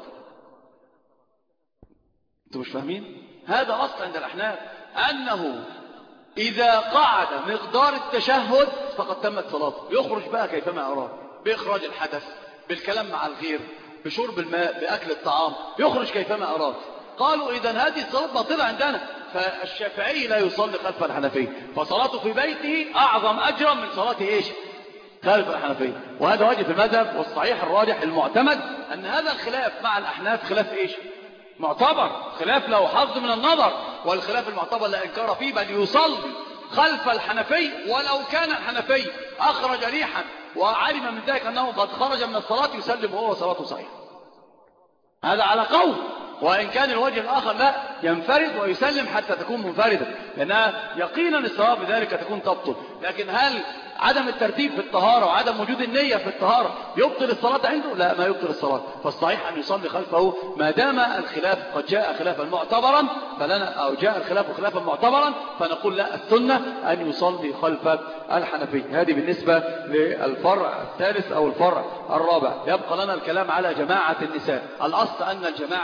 أنتم مش فاهمين؟ هذا أصل عند الأحناف أنه إذا قعد مقدار التشهد فقد تمت صلاته، يخرج بقى كيفما أراد، بإخراج الحدث، بالكلام مع الغير، بشرب الماء، بأكل الطعام، يخرج كيفما أراد. قالوا إذن هذه الصلاة باطلة عندنا. فالشافعي لا يصلي خلف الحنفي، فصلاته في بيته أعظم أجرا من صلاته إيش؟ خلف الحنفي. وهذا واجب في المذهب، والصحيح الراجح المعتمد أن هذا الخلاف مع الأحناف خلاف إيش؟ معتبر، خلاف له حظ من النظر، والخلاف المعتبر لا إنكار فيه، بل يصلي خلف الحنفي ولو كان الحنفي أخرج ريحا وعلم من ذلك أنه قد خرج من الصلاة يسلم وهو صلاته صحيح. هذا على قول، وإن كان الوجه الآخر لا، ينفرد ويسلم حتى تكون منفردة، لأنها يقينا الصلاة بذلك تكون تبطل. لكن هل عدم الترتيب في الطهارة وعدم وجود النية في الطهارة يبطل الصلاة عنده؟ لا، ما يبطل الصلاة. فالصحيح أن يصلي خلفه ما دام الخلاف قد جاء خلافا معتبرا فلنا، أو جاء الخلاف خلافا معتبرا فنقول لا، السنة أن يصلي خلف الحنفي. هذه بالنسبة للفرع الثالث أو الفرع الرابع. يبقى لنا الكلام على جماعة النساء. الأصل أن الجماعة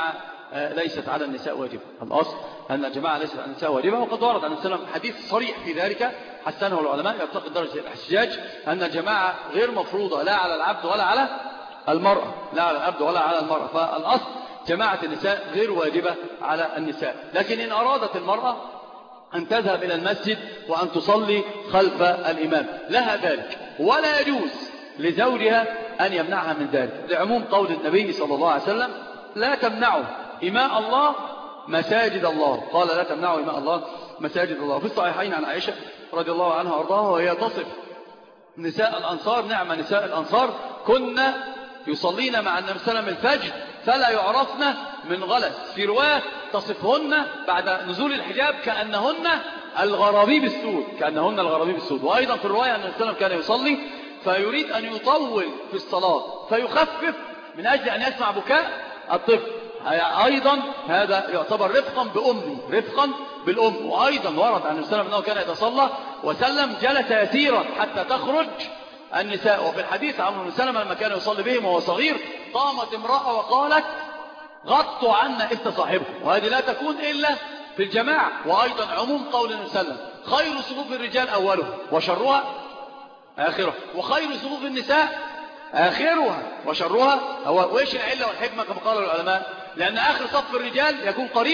ليست على النساء واجبة. الأصل أن الجماعة ليست على النساء واجبة، وقد ورد عن السلام حديث صريح في ذلك حسنه العلماء يرتقي درجة الاحتجاج، أن الجماعة غير مفروضة لا على العبد ولا على المرأة، لا على العبد ولا على المرأة. فالأصل جماعة النساء غير واجبة على النساء. لكن إن أرادت المرأة أن تذهب إلى المسجد وأن تصلي خلف الإمام لها ذلك، ولا يجوز لزوجها أن يمنعها من ذلك، لعموم قول النبي صلى الله عليه وسلم: لا تمنعوا إماء الله مساجد الله. قال: لا تمنعوا إماء الله مساجد الله. في الصحيحين عن عائشة رضي الله عنها وارضاها وهي تصف نساء الأنصار: نعم نساء الأنصار كنا يصلين مع النبي صلى الله عليه وسلم الفجر فلا يعرفن من غلس. في رواية تصفهن بعد نزول الحجاب كأنهن الغرابيب السود، كأنهن الغرابيب السود. وأيضا في الرواية أن النبي صلى الله عليه وسلم كان يصلي فيريد أن يطول في الصلاة فيخفف من أجل أن يسمع بكاء الطفل. أيضا هذا يعتبر رفقا بأمه، رفقا بالأم. وأيضا ورد عن النبي صلى الله عليه وسلم أنه كان يتصلى وسلم جلس يسيرا حتى تخرج النساء. وفي الحديث عمرو بن سلمة لما كان يصلي بهم وهو صغير قامت امرأة وقالت: غطوا عنا إفت صاحبكم. وهذه لا تكون إلا في الجماعة. وأيضا عموم قول النبي صلى الله عليه وسلم: خير صفوف الرجال أولها وشرها آخرها، وخير صفوف النساء آخرها وشرها أول. وإيش العلة والحكمة كما قال العلماء؟ لأن آخر صف الرجال يكون قريب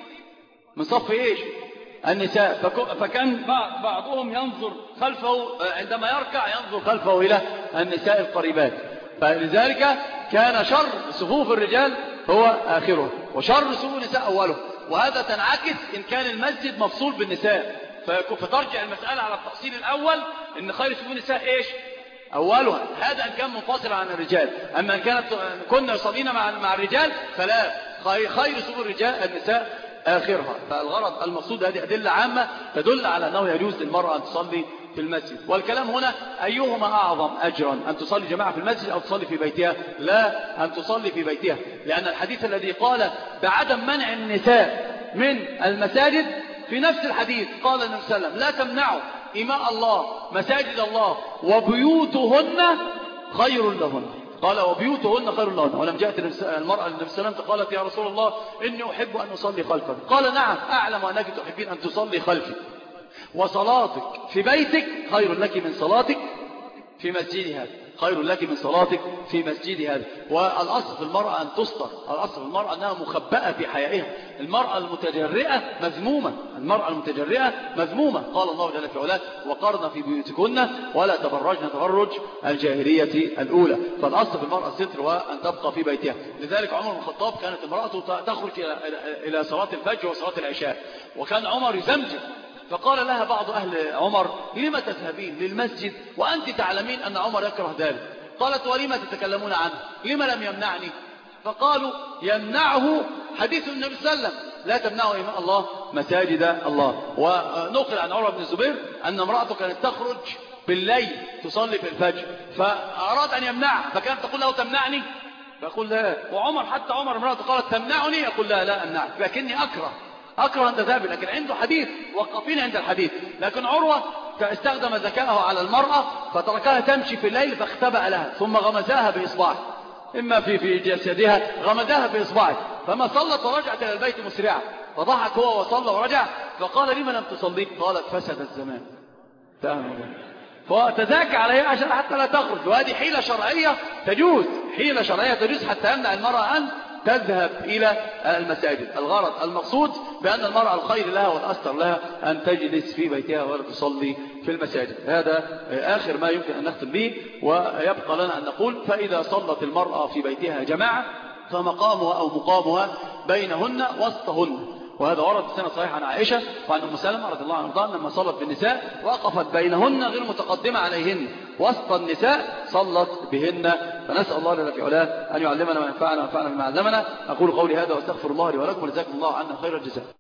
من صف إيش؟ النساء. فكان بعضهم ينظر خلفه عندما يركع، ينظر خلفه إلى النساء القريبات. فلذلك كان شر صفوف الرجال هو آخره وشر صفوف النساء أوله. وهذا تنعكس إن كان المسجد مفصول بالنساء، فترجع المسألة على التفصيل الأول إن خير صفوف النساء إيش؟ أولها. هذا أن كان منفصل عن الرجال. أما أن كنا يصلين مع الرجال فلا، خير صفوف الرجال النساء آخرها. فالغرض المقصود هذه أدلة عامة تدل على أنه يجوز للمرأة أن تصلي في المسجد. والكلام هنا أيهما أعظم أجرا، أن تصلي جماعة في المسجد أو تصلي في بيتها؟ لا، أن تصلي في بيتها، لأن الحديث الذي قال بعدم منع النساء من المساجد في نفس الحديث قال النبي صلى الله عليه وسلم: لا تمنعوا إماء الله مساجد الله وبيوتهن خير لهن. قال: وبيوتهن خير لهن. ولم جاءت المرأة للنبي صلى الله عليه وسلم فقالت: يا رسول الله إني أحب أن أصلي خلفك. قال: نعم أعلم أنك تحبين أن تصلي خلفي، وصلاتك في بيتك خير لك من صلاتك في مسجد هذا، خير لك من صلاتك في مسجد هذا. والأصل في المرأة أن تستر، الأصل في المرأة أنها مخبأة في حيائها. المرأة المتجرئة مذمومة، المرأة المتجرئة مذمومة. قال الله جل في علاه: وقرن في بيوتكن ولا تبرجن تبرج الجاهلية الأولى. فالأصل في المرأة الستر وأن تبقى في بيتها. لذلك عمر بن الخطاب كانت امرأته تخرج إلى صلاة الفجر وصلاة العشاء، وكان عمر يزمجم. فقال لها بعض أهل عمر: لما تذهبين للمسجد وأنت تعلمين أن عمر يكره ذلك؟ قالت: ولما تتكلمون عنه؟ لما لم يمنعني؟ فقالوا: يمنعه حديث النبي صلى الله عليه وسلم: لا تمنعوا إماء الله مساجد الله. ونقل عن عمر بن الزبير أن امرأته كانت تخرج بالليل تصلي في الفجر، فأراد أن يمنعها فكانت تقول له: تمنعني؟ فيقول: لا. وعمر حتى عمر امرأته قالت: تمنعني؟ يقول: لا لا أمنعك، لكني أكره أن تذهبي. لكن عنده حديث، وقفين عند الحديث. لكن عروة استخدم ذكاءه على المرأة فتركها تمشي في الليل فاختبأ لها، ثم غمزها بإصبعه، إما في جسدها، غمزها بإصبعه، فما صلت ورجعت إلى البيت مسرعة. فضحك هو وصلى ورجع، فقال: لما لم تصلي؟ قالت: فسد الزمان. فتذاكى عليها عشان حتى لا تخرج. وهذه حيلة شرعية تجوز، حيلة شرعية تجوز حتى يمنع المرأة أن تذهب إلى المساجد. الغرض المقصود بأن المرأة الخير لها والأستر لها أن تجلس في بيتها ولا تصلي في المساجد. هذا آخر ما يمكن أن نختم به. ويبقى لنا أن نقول: فإذا صلت المرأة في بيتها جماعة فمقامها أو مقامها بينهن وسطهن. وهذا ورد في سنة صحيحة عن عائشة وعن أم سلمة رضي الله عنها لما صلت بالنساء وقفت بينهن غير متقدمة عليهن، وسط النساء صلت بهن. فنسأل الله جل في علاه أن يعلمنا ما ينفعنا وينفعنا بما علمنا. أقول قولي هذا واستغفر الله لي ولكم، وجزاكم الله عنا خير الجزاء.